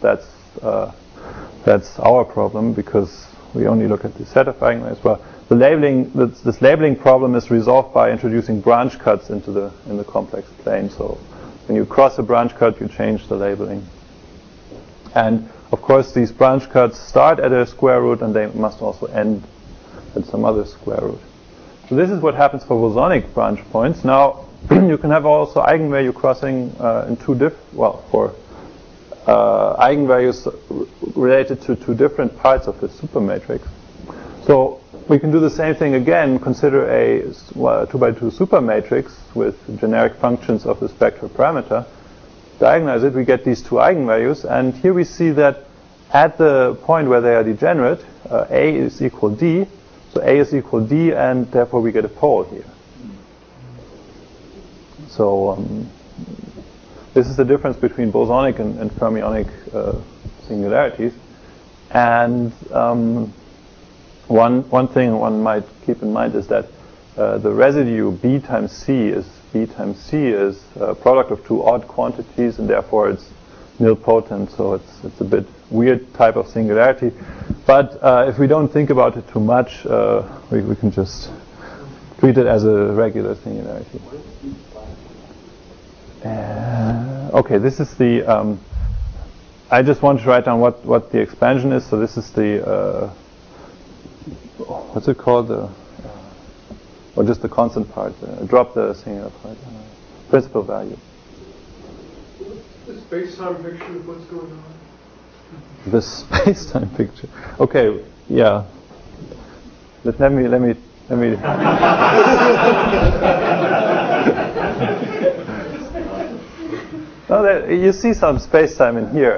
that's our problem because we only look at the set of eigenvalues. Well, the labeling, this labeling problem is resolved by introducing branch cuts in the complex plane. So when you cross a branch cut, you change the labeling. And of course, these branch cuts start at a square root, and they must also end at some other square root. So this is what happens for bosonic branch points. Now, you can have also eigenvalue crossing in for eigenvalues related to two different parts of the supermatrix. So we can do the same thing again. Consider a 2x2 supermatrix with generic functions of the spectral parameter. Diagonalize it, we get these two eigenvalues, and here we see that at the point where they are degenerate, A is equal D, so A is equal D, and therefore we get a pole here. So this is the difference between bosonic and fermionic singularities. And one thing one might keep in mind is that the residue B times C is a product of two odd quantities, and therefore it's nilpotent. So it's a bit weird type of singularity. But if we don't think about it too much, we can just treat it as a regular singularity. Okay, this is the. I just want to write down what the expansion is. So this is the. What's it called? Or just the constant part. Drop the singular part. Principal value. The space-time picture of what's going on. The space-time picture. Okay. Yeah. Let me. Oh, you see some space-time in here.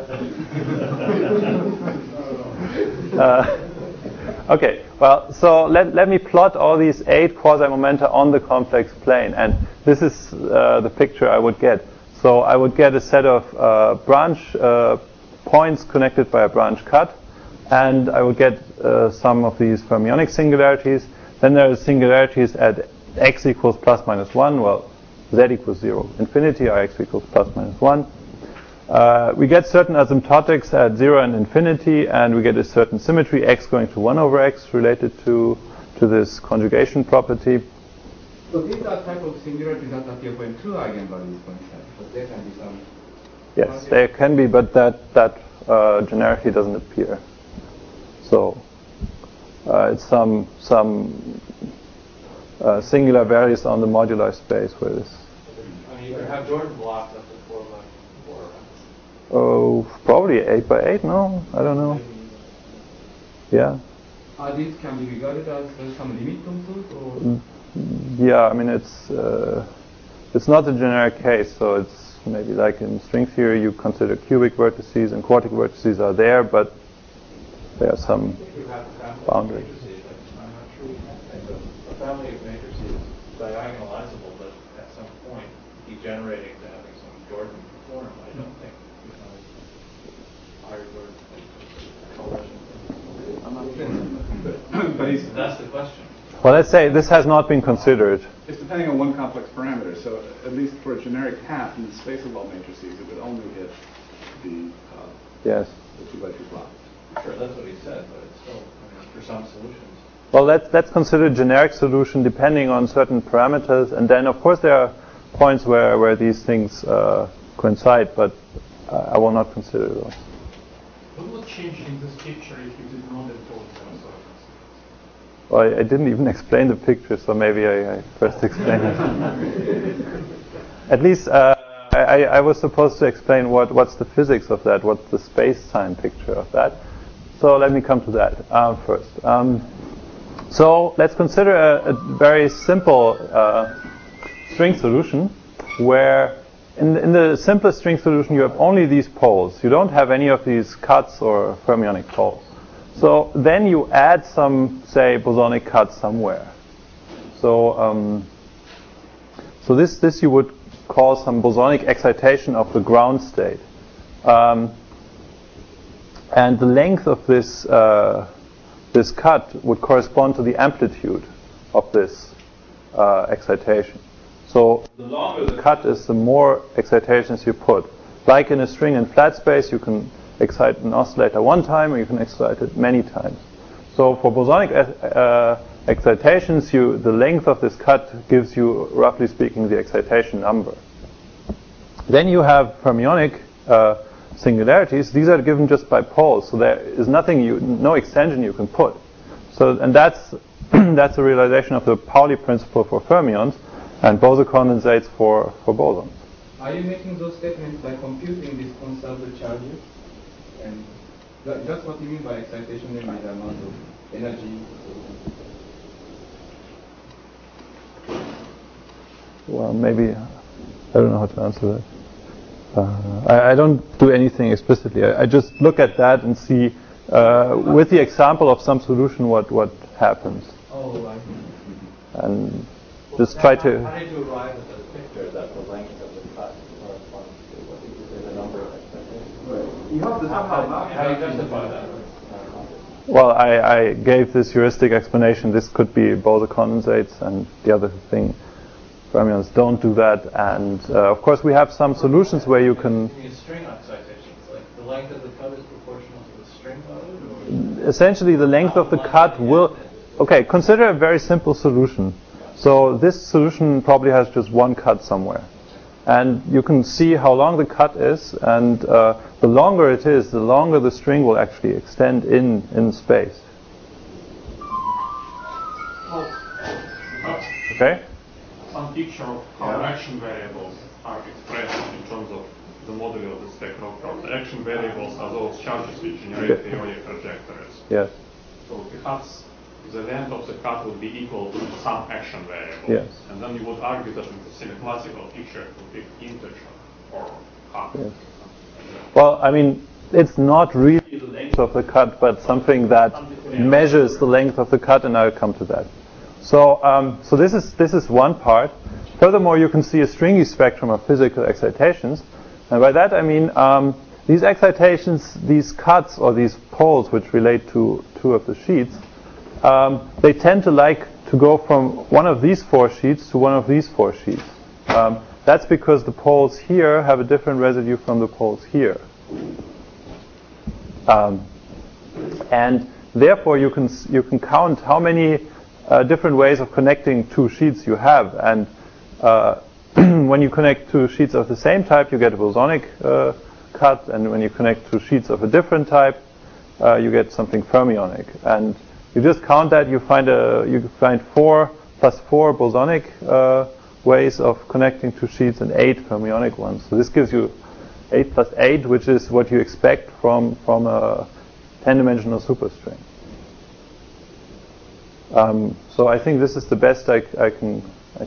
Okay, well, so let me plot all these 8 quasi-momenta on the complex plane, and this is the picture I would get. So I would get a set of branch points connected by a branch cut, and I would get some of these fermionic singularities. Then there are singularities at x equals plus minus 1, well, z equals 0 infinity, or x equals plus minus 1. We get certain asymptotics at 0 and infinity, and we get a certain symmetry, x going to 1 over x, related to this conjugation property. So these are type of singularities that appear when two eigenvalues coincide, but there can be some. Yes, there can be, but that generically doesn't appear. So it's some singular values on the modular space where this. I mean, you can have Jordan blocks up to 4 by 4. Oh, probably 8 by 8. No, I don't know. Yeah. These can be regarded as some limit on those, or Yeah, I mean it's not a generic case, so it's maybe like in string theory you consider cubic vertices and quartic vertices are there, but there are some boundaries. I'm not sure we can think of a family of matrices diagonalizable, but at some point degenerating to having some Jordan form. I don't think higher Jordan coercion. I'm not sure. But that's the question. Well, let's say this has not been considered. It's depending on one complex parameter. So at least for a generic path in the space of all matrices, it would only hit the Yes. the 2x2 block. Sure, that's what he said, but it's still, I mean, for some solutions. Well, let's consider generic solution depending on certain parameters, and then of course there are points where these things coincide, but I will not consider those. What would change in this picture if you did not impose them? Well, I didn't even explain the picture, so maybe I first explain it. At least I was supposed to explain what's the physics of that, what's the space-time picture of that. So let me come to that first. So let's consider a very simple string solution where in the simplest string solution you have only these poles. You don't have any of these cuts or fermionic poles. So then you add some, say, bosonic cut somewhere. So so this you would call some bosonic excitation of the ground state. And the length of this this cut would correspond to the amplitude of this excitation. So the longer the cut is, the more excitations you put. Like in a string in flat space, you can excite an oscillator one time, or you can excite it many times. So for bosonic excitations, the length of this cut gives you, roughly speaking, the excitation number. Then you have fermionic singularities. These are given just by poles, so there is no extension you can put. So, and that's that's a realization of the Pauli principle for fermions, and Bose condensates for bosons. Are you making those statements by computing these conserved charges? And that's what you mean by excitation, namely the amount of energy. Well, maybe I don't know how to answer that. I don't do anything explicitly. I just look at that and see, with the example of some solution, what happens. Oh, I see. And just try to. How did you arrive at the picture that the length of the cut corresponds to what is the number of expectations? You have to somehow How do you justify that? Well, I gave this heuristic explanation. This could be Bose condensates, and the other thing, fermions don't do that. And of course, we have some solutions where you can. String excitations, like the length of the cut is proportional to the string value? Or Essentially, the length of the cut will. Okay, consider a very simple solution. So this solution probably has just one cut somewhere. And you can see how long the cut is, and the longer it is, the longer the string will actually extend in space. Okay? Some picture of how action variables are expressed in terms of the modulo of the spectral curve. The action variables are those charges which generate the periodic trajectories. Yes. So perhaps the length of the cut would be equal to some action variable. Yes. And then you would argue that in the semi-classical picture it would be integer or half. Yes. Well, I mean, it's not really the length of the cut, but something that measures the length of the cut, and I'll come to that. So, so this is one part. Furthermore, you can see a stringy spectrum of physical excitations, and by that I mean these excitations, these cuts or these poles, which relate to two of the sheets, they tend to like to go from one of these four sheets to one of these four sheets. That's because the poles here have a different residue from the poles here. And therefore you can count how many different ways of connecting two sheets you have. And when you connect two sheets of the same type, you get a bosonic cut, and when you connect two sheets of a different type, you get something fermionic. And you just count that, you find 4 plus 4 bosonic ways of connecting two sheets and 8 fermionic ones. So this gives you 8 plus 8, which is what you expect from a 10-dimensional superstring. So I think this is the best I can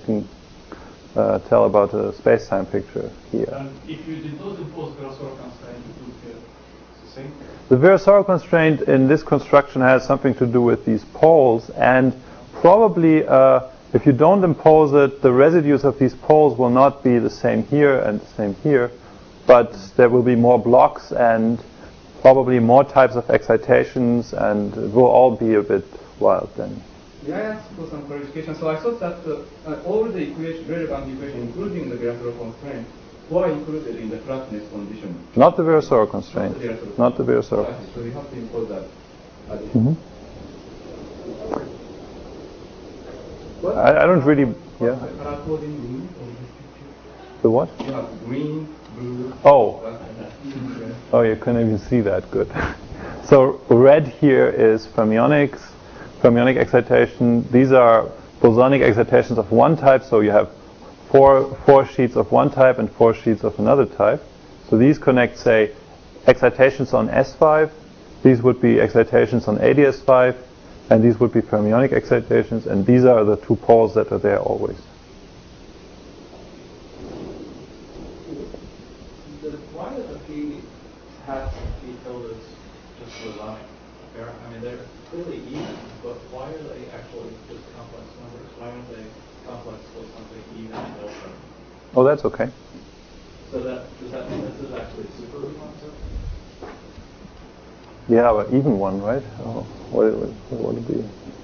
tell about a space-time picture here. And if you did not impose Virasoro constraint, it would be the same? The Virasoro constraint in this construction has something to do with these poles, and probably if you don't impose it, the residues of these poles will not be the same here and the same here, but there will be more blocks and probably more types of excitations, and it will all be a bit wild then. May I ask for some clarification? So I thought that all the relevant equations, including the Virasoro constraint, were included in the flatness condition. Not the Virasoro constraint. Not the Virasoro. So we have to impose that. I don't really. Yeah. Color coding green or The what? you have green, blue. Oh, you can't even see that. Good. So red here is fermionic excitation. These are bosonic excitations of one type. So you have four sheets of one type and 4 sheets of another type. So these connect, say, excitations on S5. These would be excitations on ADS5. And these would be fermionic excitations, and these are the 2 poles that are there always. Why are the p hats and p tildes just bosonic? I mean, they're clearly even, but why are they actually just complex numbers? Why aren't they complex with something even and nil? Oh, that's okay. So does that mean this is actually a super root concept? Yeah, but even one, right? Oh, what would it be?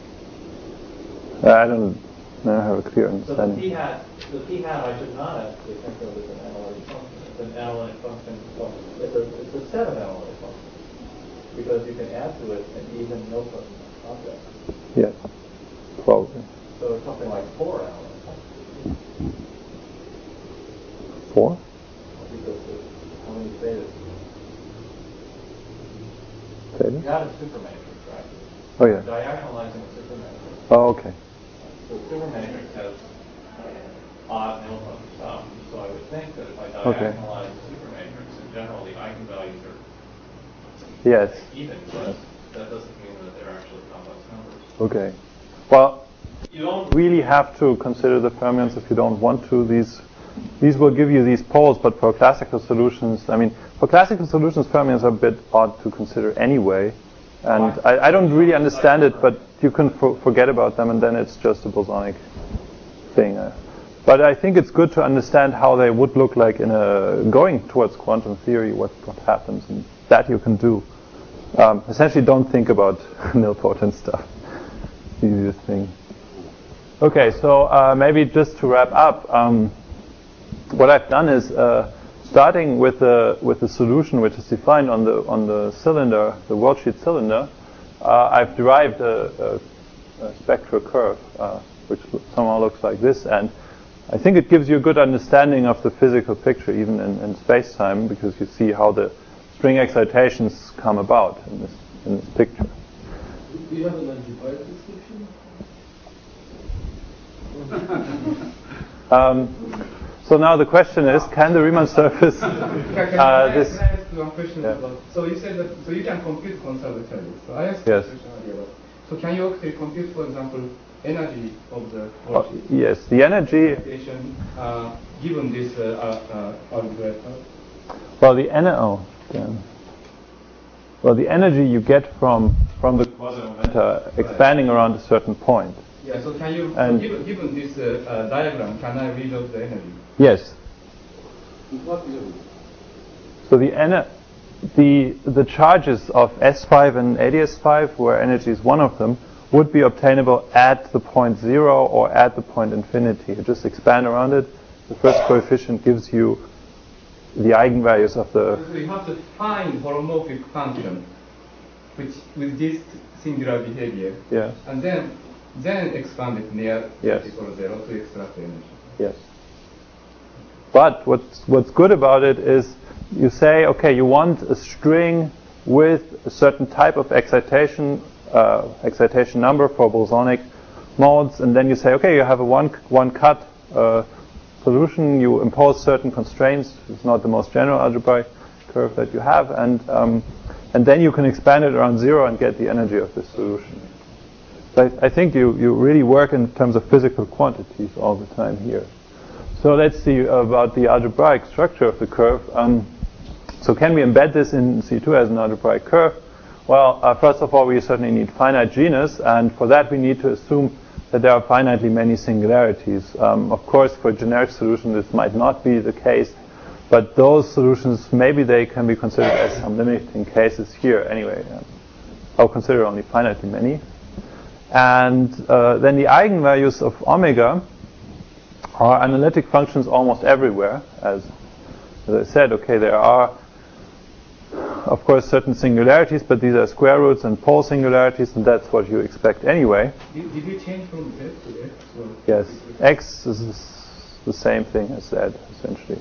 I don't have a clear understanding. So the p hat I should not actually think of as an analytic function. It's an analytic function. It's a 7 analytic function because you can add to it an even nilpotent object. Yes, probably. So it's something like 4 analytic functions. 4? Because how many thetas? Theta? You got a supermatrix, right? Oh yeah. Diagonalizing a supermatrix. Oh, okay. So supermatrix has odd nilpotent stuff. So I would think that if I diagonalize a supermatrix, in general the eigenvalues are even, but that doesn't mean that they're actually complex numbers. Okay. Well, you don't really have to consider the fermions if you don't want to. These will give you these poles, but for classical solutions, for classical solutions, fermions are a bit odd to consider anyway. And I don't really understand it, but you can forget about them, and then it's just a bosonic thing. But I think it's good to understand how they would look like in going towards quantum theory, what happens, and that you can do. Essentially, don't think about nilpotent stuff. Easiest thing. Okay, so maybe just to wrap up, what I've done is starting with the solution which is defined on the cylinder, the worldsheet cylinder. I've derived a spectral curve which somehow looks like this, and I think it gives you a good understanding of the physical picture even in space-time, because you see how the string excitations come about in this picture. Do you have an algebraic description? So now the question is, can the Riemann surface Can I ask one question about? So you said that you can compute conservatively. So I asked a question earlier. So can you actually compute, for example, energy of the worldsheet? Yes, the energy. Given this algebraic. Well, the energy you get from the quasi-momenta expanding around a certain point. Yeah. So can you, given this diagram, can I read out the energy? Yes. What is it? So the charges of S5 and ADS5, where energy is one of them, would be obtainable at the point 0 or at the point infinity. You just expand around it. The first coefficient gives you the eigenvalues of the... So you have to find holomorphic function which with this singular behavior. Yes. And then expand it near equal 0 to extract the energy. Yes. But what's good about it is you say, okay, you want a string with a certain type of excitation number for bosonic modes, and then you say, okay, you have a one cut solution. You impose certain constraints. It's not the most general algebraic curve that you have, and then you can expand it around 0 and get the energy of this solution. I think you really work in terms of physical quantities all the time here. So let's see about the algebraic structure of the curve. So can we embed this in C2 as an algebraic curve? Well, first of all, we certainly need finite genus, and for that we need to assume that there are finitely many singularities. Of course, for a generic solution this might not be the case, but those solutions, maybe they can be considered as some limiting cases here. Anyway, I'll consider only finitely many. And then the eigenvalues of omega are analytic functions almost everywhere. As I said, okay, there are, of course, certain singularities, but these are square roots and pole singularities, and that's what you expect anyway. Did you change from Z to X? Yes, X is the same thing as Z, essentially.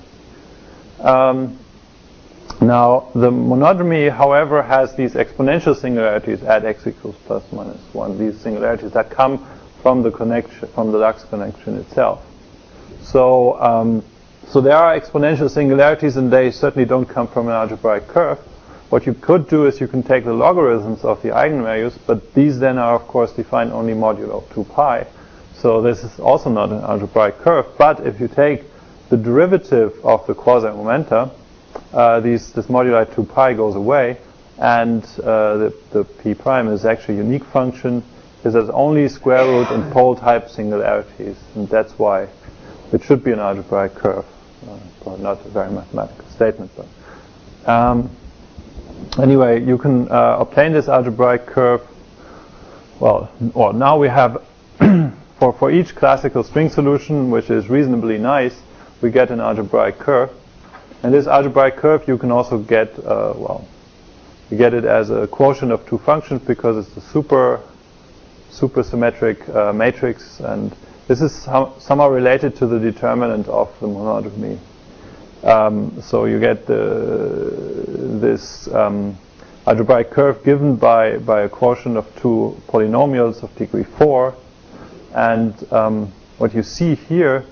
Now, the monodromy, however, has these exponential singularities at x equals plus minus 1. These singularities that come from the connection, from the Lux connection itself. So, so there are exponential singularities, and they certainly don't come from an algebraic curve. What you could do is you can take the logarithms of the eigenvalues, but these then are, of course, defined only modulo 2 pi. So this is also not an algebraic curve. But if you take the derivative of the quasi-momenta, this moduli 2 pi goes away, and the p prime is actually a unique function. It has only square root and pole type singularities, and that's why it should be an algebraic curve. Well, not a very mathematical statement, but anyway, you can obtain this algebraic curve. Well, now we have for each classical string solution, which is reasonably nice, we get an algebraic curve. And this algebraic curve you can also get, you get it as a quotient of two functions because it's a supersymmetric matrix, and this is somehow related to the determinant of the monodromy. So you get this algebraic curve given by a quotient of two polynomials of degree 4, and what you see here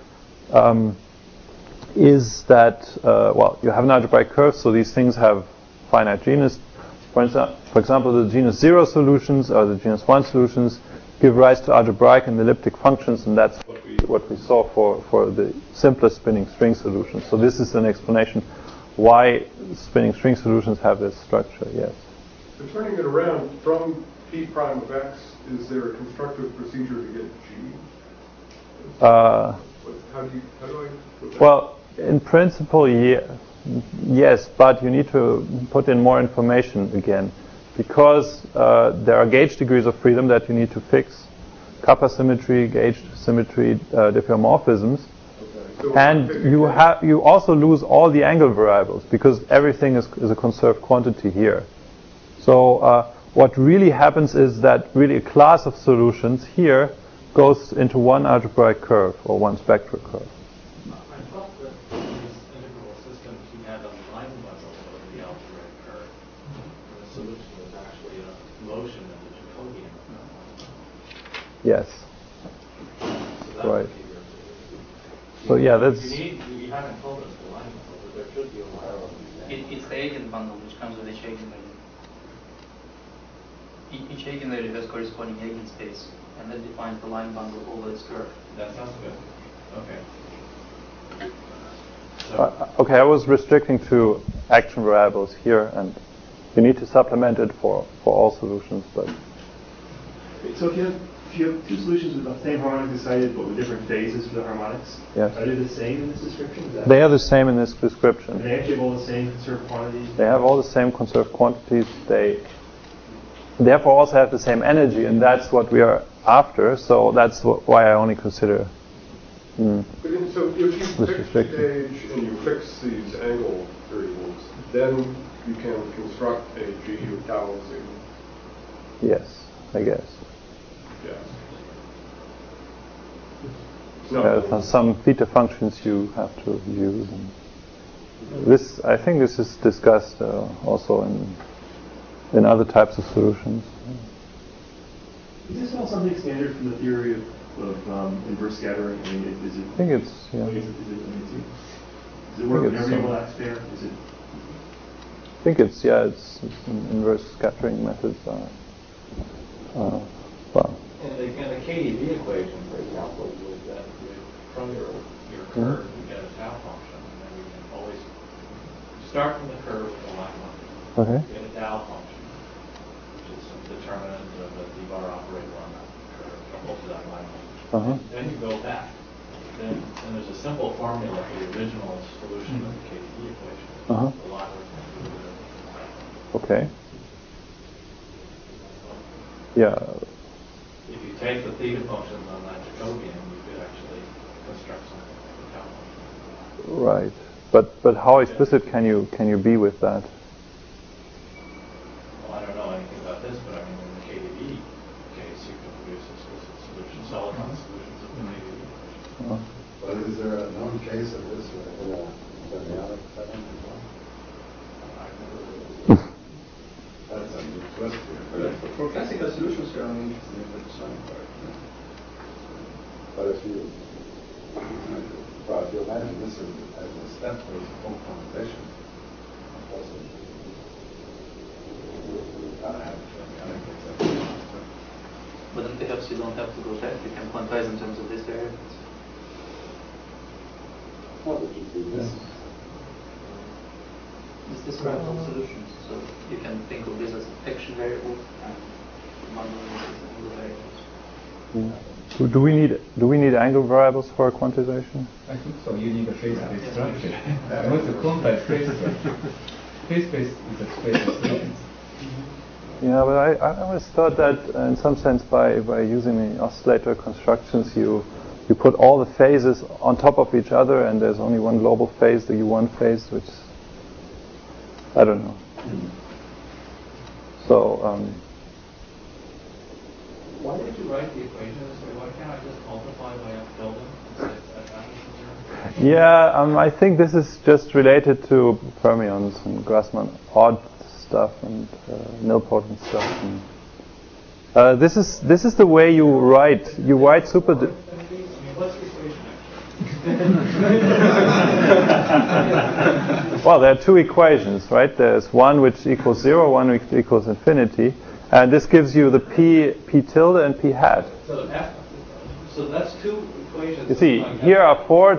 is that, you have an algebraic curve, so these things have finite genus. For example, the genus 0 solutions or the genus 1 solutions give rise to algebraic and elliptic functions, and that's what we saw for the simplest spinning string solutions. So this is an explanation why spinning string solutions have this structure, yes. So turning it around, from p prime of x, is there a constructive procedure to get g? How do I... Well, in principle, yes, but you need to put in more information again, because there are gauge degrees of freedom that you need to fix, kappa symmetry, gauge symmetry, diffeomorphisms, and you also lose all the angle variables because everything is a conserved quantity here. So what really happens is that really a class of solutions here goes into one algebraic curve or one spectral curve. I thought that these integral systems you had on the line bundle of the algebraic curve, the solution was actually a motion in the Jacobian. Yes. So right. So yeah, that's... You haven't told us the line bundle, but there should be a line bundle. It's the eigenbundle which comes with each eigenvalue. Each eigenvalue has corresponding eigenspace, and that defines the line bundle over its curve. That sounds good. Okay. Okay, I was restricting to action variables here, and you need to supplement it for all solutions. But so if you have two solutions with the same harmonic decided but with different phases for the harmonics, yes. Are they the same in this description? They are the same in this description. And they actually have all the same conserved quantities? They have all the same conserved quantities. They therefore also have the same energy, and that's what we are after. So that's why I only consider. So if you fix the gauge and you fix these angle variables, then you can construct a G of tau sigma. Yes, I guess. Yes. There are some theta functions you have to use. And this, I think, this is discussed also in other types of solutions. Is this all something standard from the theory of inverse scattering? I mean, is it? I think it's. Yeah. Does it work with every relaxed pair? Is it? I think it's inverse scattering methods are. Well. And KdV equation, for example, from your curve, you get a tau function, and then you can always start from the curve with a line function. Okay. You get a tau function, which is some determinant of the d-bar operator on that curve, equal to that line function. Then you go back. Then there's a simple formula for the original solution of the KdV equation. The line okay. Yeah. If you take the theta functions on that Jacobian, you could actually construct something like a tau function. Right. But how explicit can you be with that? Well, I don't know anything about this, but I mean, in the KdV case, you can produce explicit solutions, solid solutions of the KdV equation. But is there a known case of this in a semiotic setting? That's a new twist here. For classical solutions, you're only interested in the design part. But if you imagine this as a step towards full quantization, also, you gotta have semiotic exception. But then perhaps you don't have to go back. You can quantize in terms of this variable. Well, it should be this. It's describable solutions, so you can think of this as action variable and bundle this as angle variables. Do we need angle variables for quantization? I think so. You need a phase-space structure. Not a quantized phase structure. Phase-space is a space of solutions. Yeah, but I always thought that in some sense by using the oscillator constructions you put all the phases on top of each other and there's only one global phase, the U1 phase, which I don't know. So why did you write the equation this way? Why can't I just multiply by F tilde and say yeah, I think this is just related to fermions and Grassmann odd stuff and nilpotent stuff. And, this is the way you write. You write super. What's the equation Well, there are two equations, right? There's one which equals 0, one which equals infinity, and this gives you the p tilde and p hat. So that's two equations. You see, here are four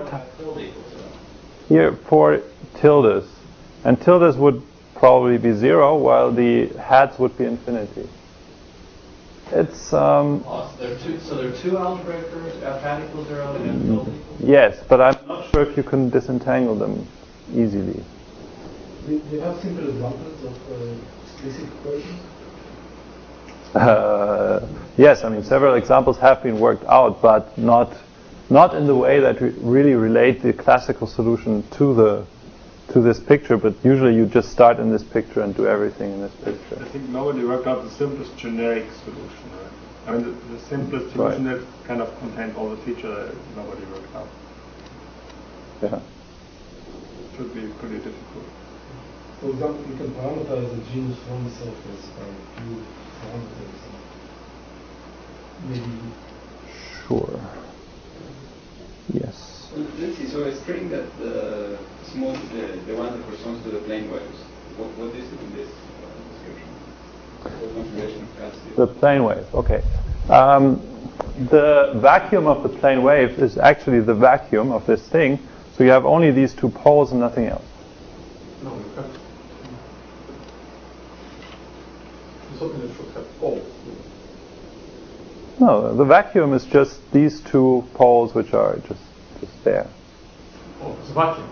tildes, and tildes would probably be 0, while the hats would be infinity. It's so there are two algebraic curves, f hat equals 0 and f tilde equals 0. Yes, but I'm not sure if you can disentangle them easily. Do you have simple examples of explicit equations? Yes, I mean several examples have been worked out, but not in the way that we really relate the classical solution to this picture. But usually you just start in this picture and do everything in this picture. I think nobody worked out the simplest generic solution, right? I mean the simplest solution that kind of contained all the features nobody worked out. Yeah. Should be pretty difficult. For example, you can parameterize the genus one surface by a few parameters. Maybe. Sure. Yes. Let's see. So a string that small, the one that corresponds to the plane waves. What is it in this description? What configuration of cats? The plane wave. Okay. The vacuum of the plane wave is actually the vacuum of this thing. So you have only these two poles and nothing else. No, you have something that should have poles. No, the vacuum is just these two poles which are just there. Oh, it's a vacuum.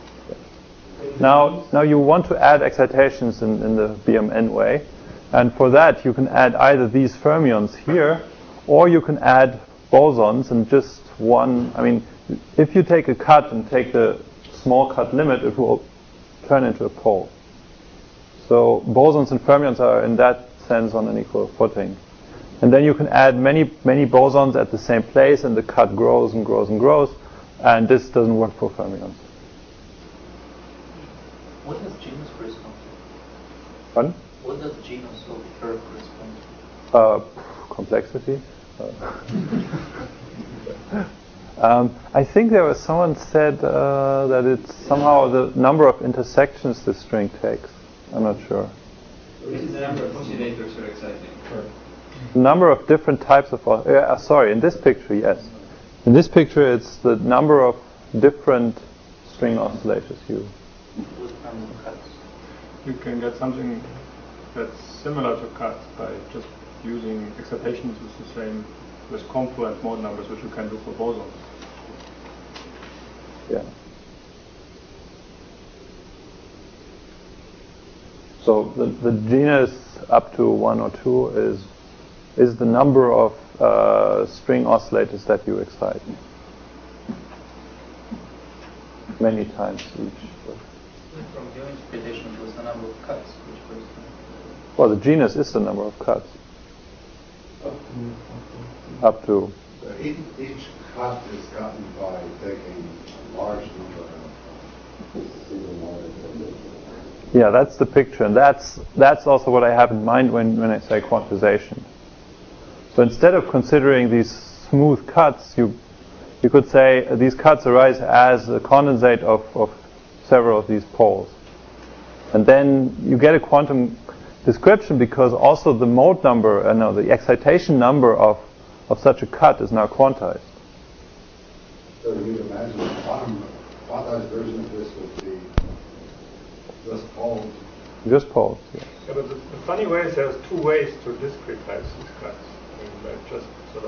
Now you want to add excitations in the BMN way, and for that you can add either these fermions here, or you can add bosons and just one. I mean, if you take a cut and take the small cut limit, it will turn into a pole. So bosons and fermions are in that sense on an equal footing. And then you can add many bosons at the same place, and the cut grows and grows and grows, and this doesn't work for fermions. What does genus correspond to? Pardon? What does genus of the curve correspond to? Complexity. I think there was someone said that it's somehow the number of intersections the string takes. I'm not sure. This is the number of oscillators you're exciting. number of different types of sorry, in this picture, yes. In this picture, it's the number of different string oscillators you can get something that's similar to cuts by just using excitations is the same with confluent mode numbers, which you can do for bosons. Yeah. So the genus up to 1 or 2 is the number of string oscillators that you excite. Many times each. From your interpretation, it was the number of cuts which correspond. Well, the genus is the number of cuts. Up to. So each cut is gotten by taking a large number of single modes. Yeah, that's the picture, and that's also what I have in mind when I say quantization. So instead of considering these smooth cuts, you could say these cuts arise as a condensate of several of these poles. And then you get a quantum description because also the mode number, the excitation number of such a cut is now quantized. So you'd imagine the quantized version of this would be just poles. Just poles, yes. Yeah, but the funny way is there's two ways to discretize these cuts. I mean, like just sort of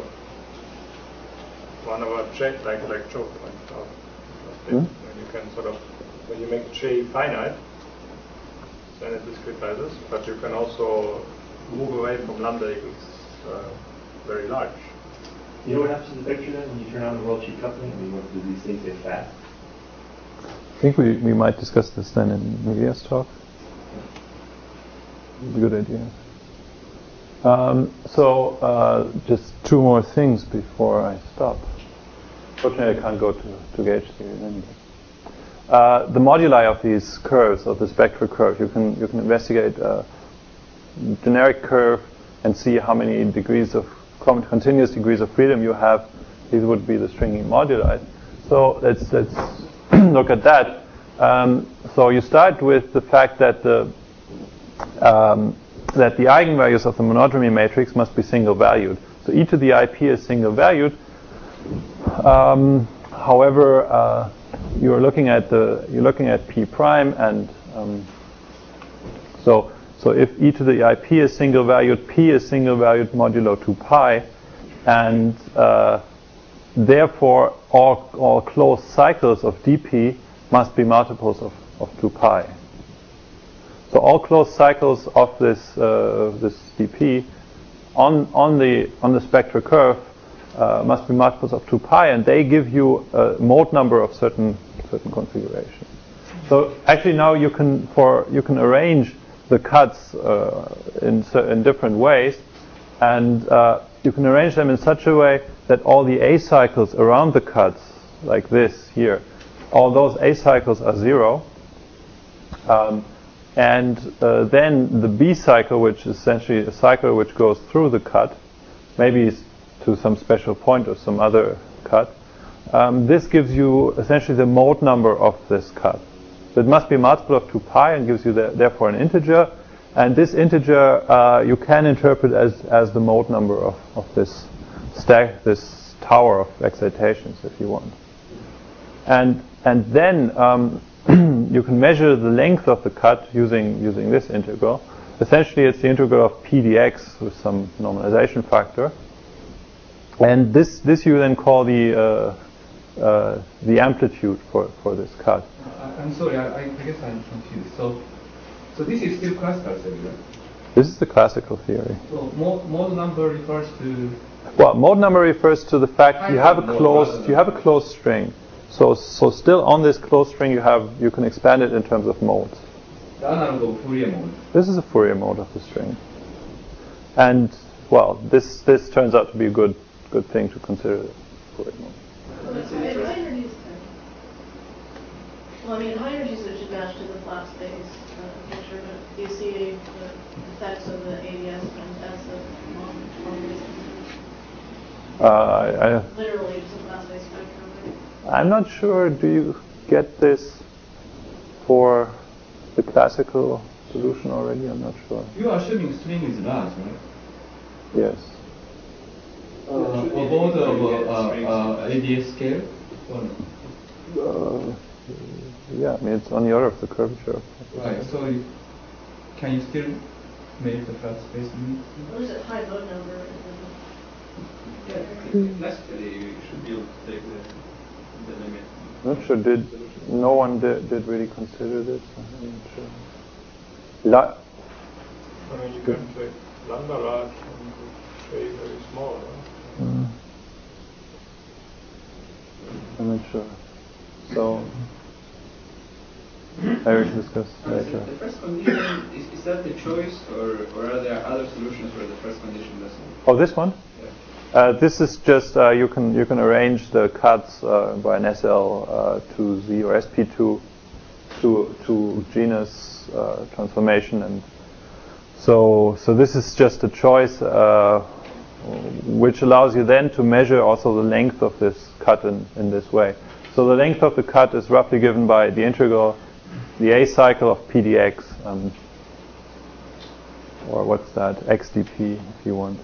1 over J, like Joe pointed out. When you can sort of, when you make J finite, then it discretizes, but you can also move away from lambda equals very large. You know what happens to the picture then when you turn on the world sheet coupling? I mean, what do these things get fast? I think we might discuss this then in Miguel's talk. Good idea. Just 2 more things before I stop. Fortunately, I can't go to gauge theory then. The moduli of these curves, of the spectral curve, you can investigate a generic curve and see how many degrees of continuous degrees of freedom you have. These would be the stringy moduli. So let's look at that. So you start with the fact that the eigenvalues of the monodromy matrix must be single valued. So e to the IP is single valued. However, you're looking at p prime, and so if e to the IP is single valued, p is single valued modulo 2 pi, and therefore all closed cycles of dp must be multiples of 2 pi. So all closed cycles of this dp on the spectral curve must be multiples of 2 pi, and they give you a mode number of certain configuration. So actually now you can arrange the cuts in different ways, and you can arrange them in such a way that all the A cycles around the cuts, like this here, all those A cycles are 0. And then the B cycle, which is essentially a cycle which goes through the cut, maybe to some special point or some other cut, this gives you essentially the mode number of this cut. So it must be multiple of 2 pi and gives you therefore an integer. And this integer you can interpret as the mode number of this stack, this tower of excitations, if you want. And then you can measure the length of the cut using this integral. Essentially, it's the integral of p dx with some normalization factor. And this you then call the amplitude for this cut. I'm sorry, I guess I'm confused. So this is still classical theory, right? This is the classical theory. So mode number refers to. Well, mode number refers to the fact you have a closed string. So still on this closed string you can expand it in terms of modes. The analog of Fourier mode. This is a Fourier mode of the string. And well, this turns out to be a good thing to consider the Fourier mode. Well, I mean, high energy should match to the flat space picture, but do you see the effects of the ADS and S of long literally just a flat space spectrum, right? I'm not sure. Do you get this for the classical solution already? I'm not sure. You are assuming string is large, right? Yes. About ADS scale? Yeah, I mean it's on the order of the curvature. Right. So can you still make the flat space limit? What is it, high mode number? Classically, you should be able to take the limit. I'm not sure. No one did really consider this? I'm not sure. I mean, you can take lambda large and shade very small. Right? I'm not sure. So, I will discuss later. The first condition, is that the choice, or are there other solutions where the first condition doesn't? Oh, this one? Yeah. This is just you can arrange the cuts by an SL2Z or SP2 to genus transformation, and so this is just a choice which allows you then to measure also the length of this cut in this way. So the length of the cut is roughly given by the integral, the A cycle of PDX, or what's that, XDP if you want.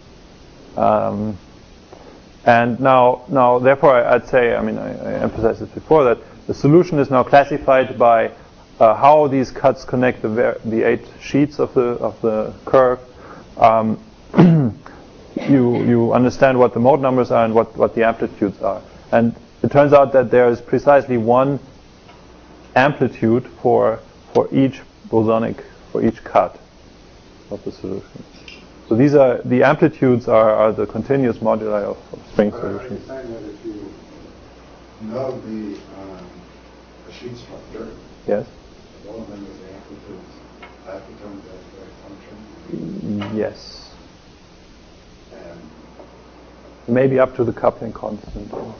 And now, therefore, I'd say, I mean, I emphasized this before, that the solution is now classified by how these cuts connect the 8 sheets of the curve. You understand what the mode numbers are and what the amplitudes are, and it turns out that there is precisely one amplitude for each bosonic, for each cut of the solution. So these are the amplitudes are the continuous moduli of string solutions. Are you saying that if you know the sheet structure, yes, one of them is the amplitudes, that becomes a function? Yes. And maybe up to the coupling constant. Up to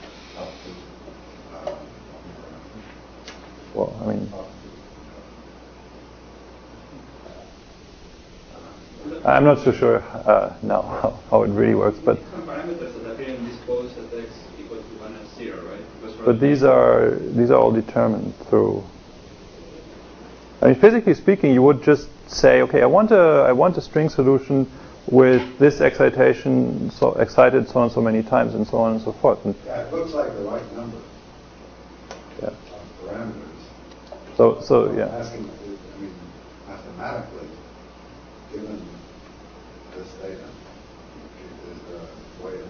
well, I mean, I'm not so sure now how it really works, but some parameters that appear in this pose at x equal to 1 and 0, right? But these are all determined through. I mean, physically speaking, you would just say, okay, I want a string solution with this excitation, so excited so and so many times, and so on and so forth. And yeah, it looks like the right number. Yeah. Of parameters. So yeah. Asking, I mean, mathematically, given this data, is there a way of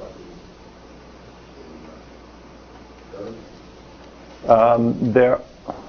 reconstructing the curve? There.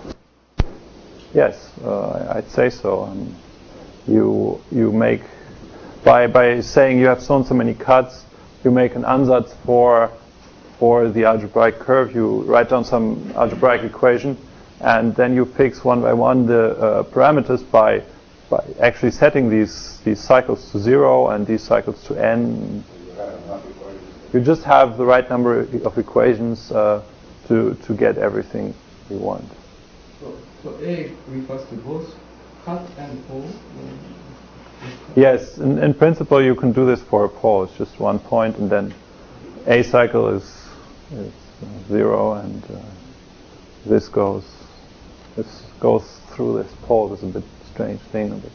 Yes, I'd say so. You make by saying you have so and so many cuts, you make an ansatz for the algebraic curve. You write down some algebraic equation, and then you fix one by one the parameters by actually setting these cycles to 0 and these cycles to n. You just have the right number of equations to get everything you want. So A refers to both cut and pole? Yes, in principle you can do this for a pole. It's just one point, and then A cycle is 0, and this goes through this pole. It's a bit strange thing, but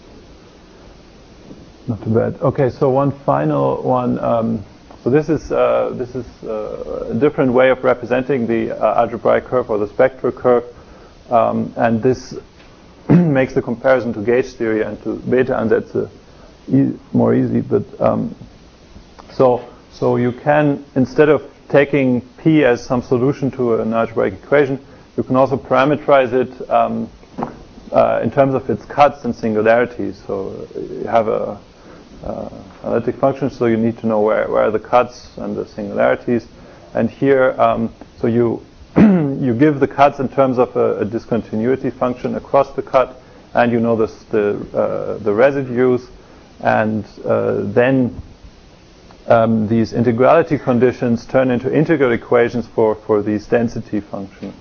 not too bad. Okay, so one final one. So this is a different way of representing the algebraic curve or the spectral curve, and this makes the comparison to gauge theory and to beta ansatz more easy. But so you can, instead of taking P as some solution to an algebraic equation, you can also parameterize it in terms of its cuts and singularities. So you have a analytic function, so you need to know where are the cuts and the singularities. And here, so you you give the cuts in terms of a discontinuity function across the cut, and you know the residues, and then these integrality conditions turn into integral equations for these density functions.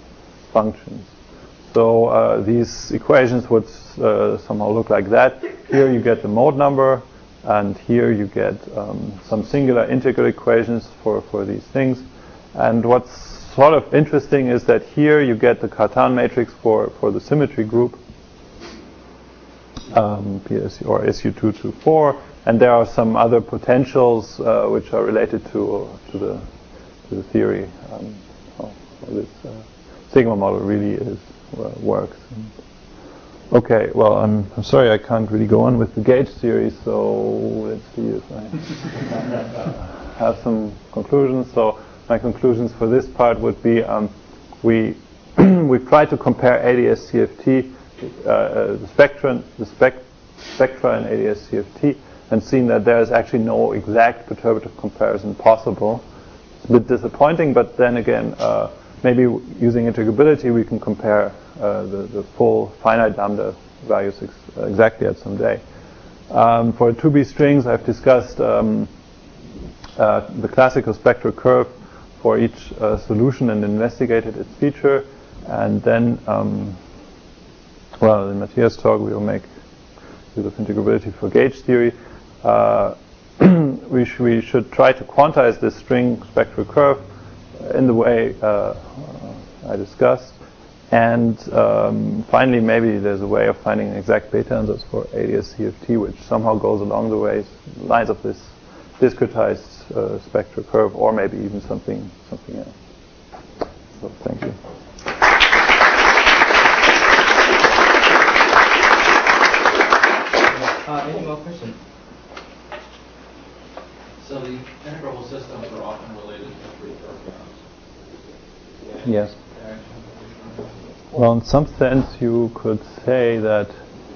So these equations would somehow look like that. Here you get the mode number, and here you get some singular integral equations for these things. And what's sort of interesting is that here you get the Cartan matrix for the symmetry group, PSU or SU224, and there are some other potentials which are related to the theory how this sigma model really works. Okay, well, I'm sorry I can't really go on with the gauge theory, so let's see if I have some conclusions. So my conclusions for this part would be we've tried to compare ADS-CFT, the spectra in ADS-CFT, and seen that there is actually no exact perturbative comparison possible. It's a bit disappointing, but then again, maybe using integrability we can compare the full finite lambda values exactly at some day. For 2B strings, I've discussed the classical spectral curve for each solution and investigated its feature. And then, well, in Matthias' talk, we will make use of integrability for gauge theory. We should try to quantize this string spectral curve in the way I discussed. And finally, maybe there's a way of finding an exact beta answers for ADS-CFT, which somehow goes along the lines of this discretized spectral curve, or maybe even something else. So thank you. Any more questions? So the integrable systems are often related to free fermions. Yes. Well, in some sense, you could say that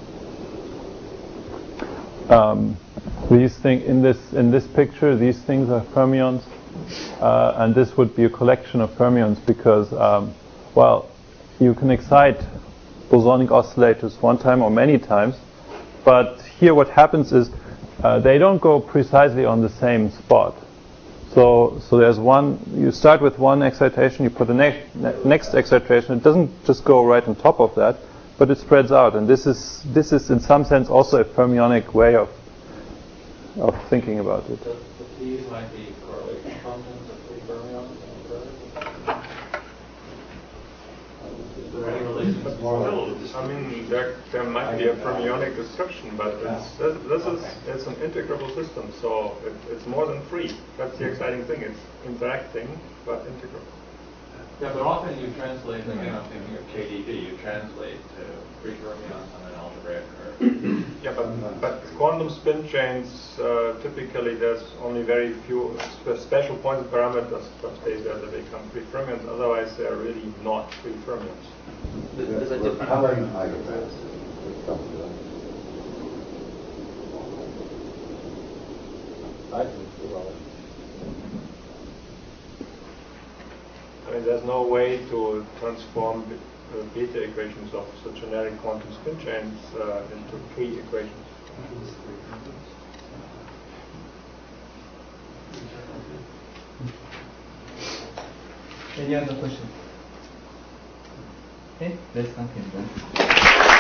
these things in this picture, these things are fermions, and this would be a collection of fermions because, well, you can excite bosonic oscillators one time or many times, but here what happens is they don't go precisely on the same spot. So there's one, you start with one excitation, you put the next excitation, it doesn't just go right on top of that, but it spreads out. And this is in some sense also a fermionic way of thinking about it. So these might be correlation functions of free fermions? Still, I mean, there might be a fermionic description, but it's an integrable system, so it's more than free. That's the exciting thing. It's interacting, but integrable. Yeah, but often you translate, again, I'm thinking of KDD, you translate to free fermions on an algebraic curve. Yeah, but quantum spin chains, typically there's only very few special points of parameters from space where they become free fermions. Otherwise, they're really not free fermions. There's a different I mean, there's no way to transform beta equations of such generic quantum spin chains into free equations. Any other questions? Okay, let's continue then.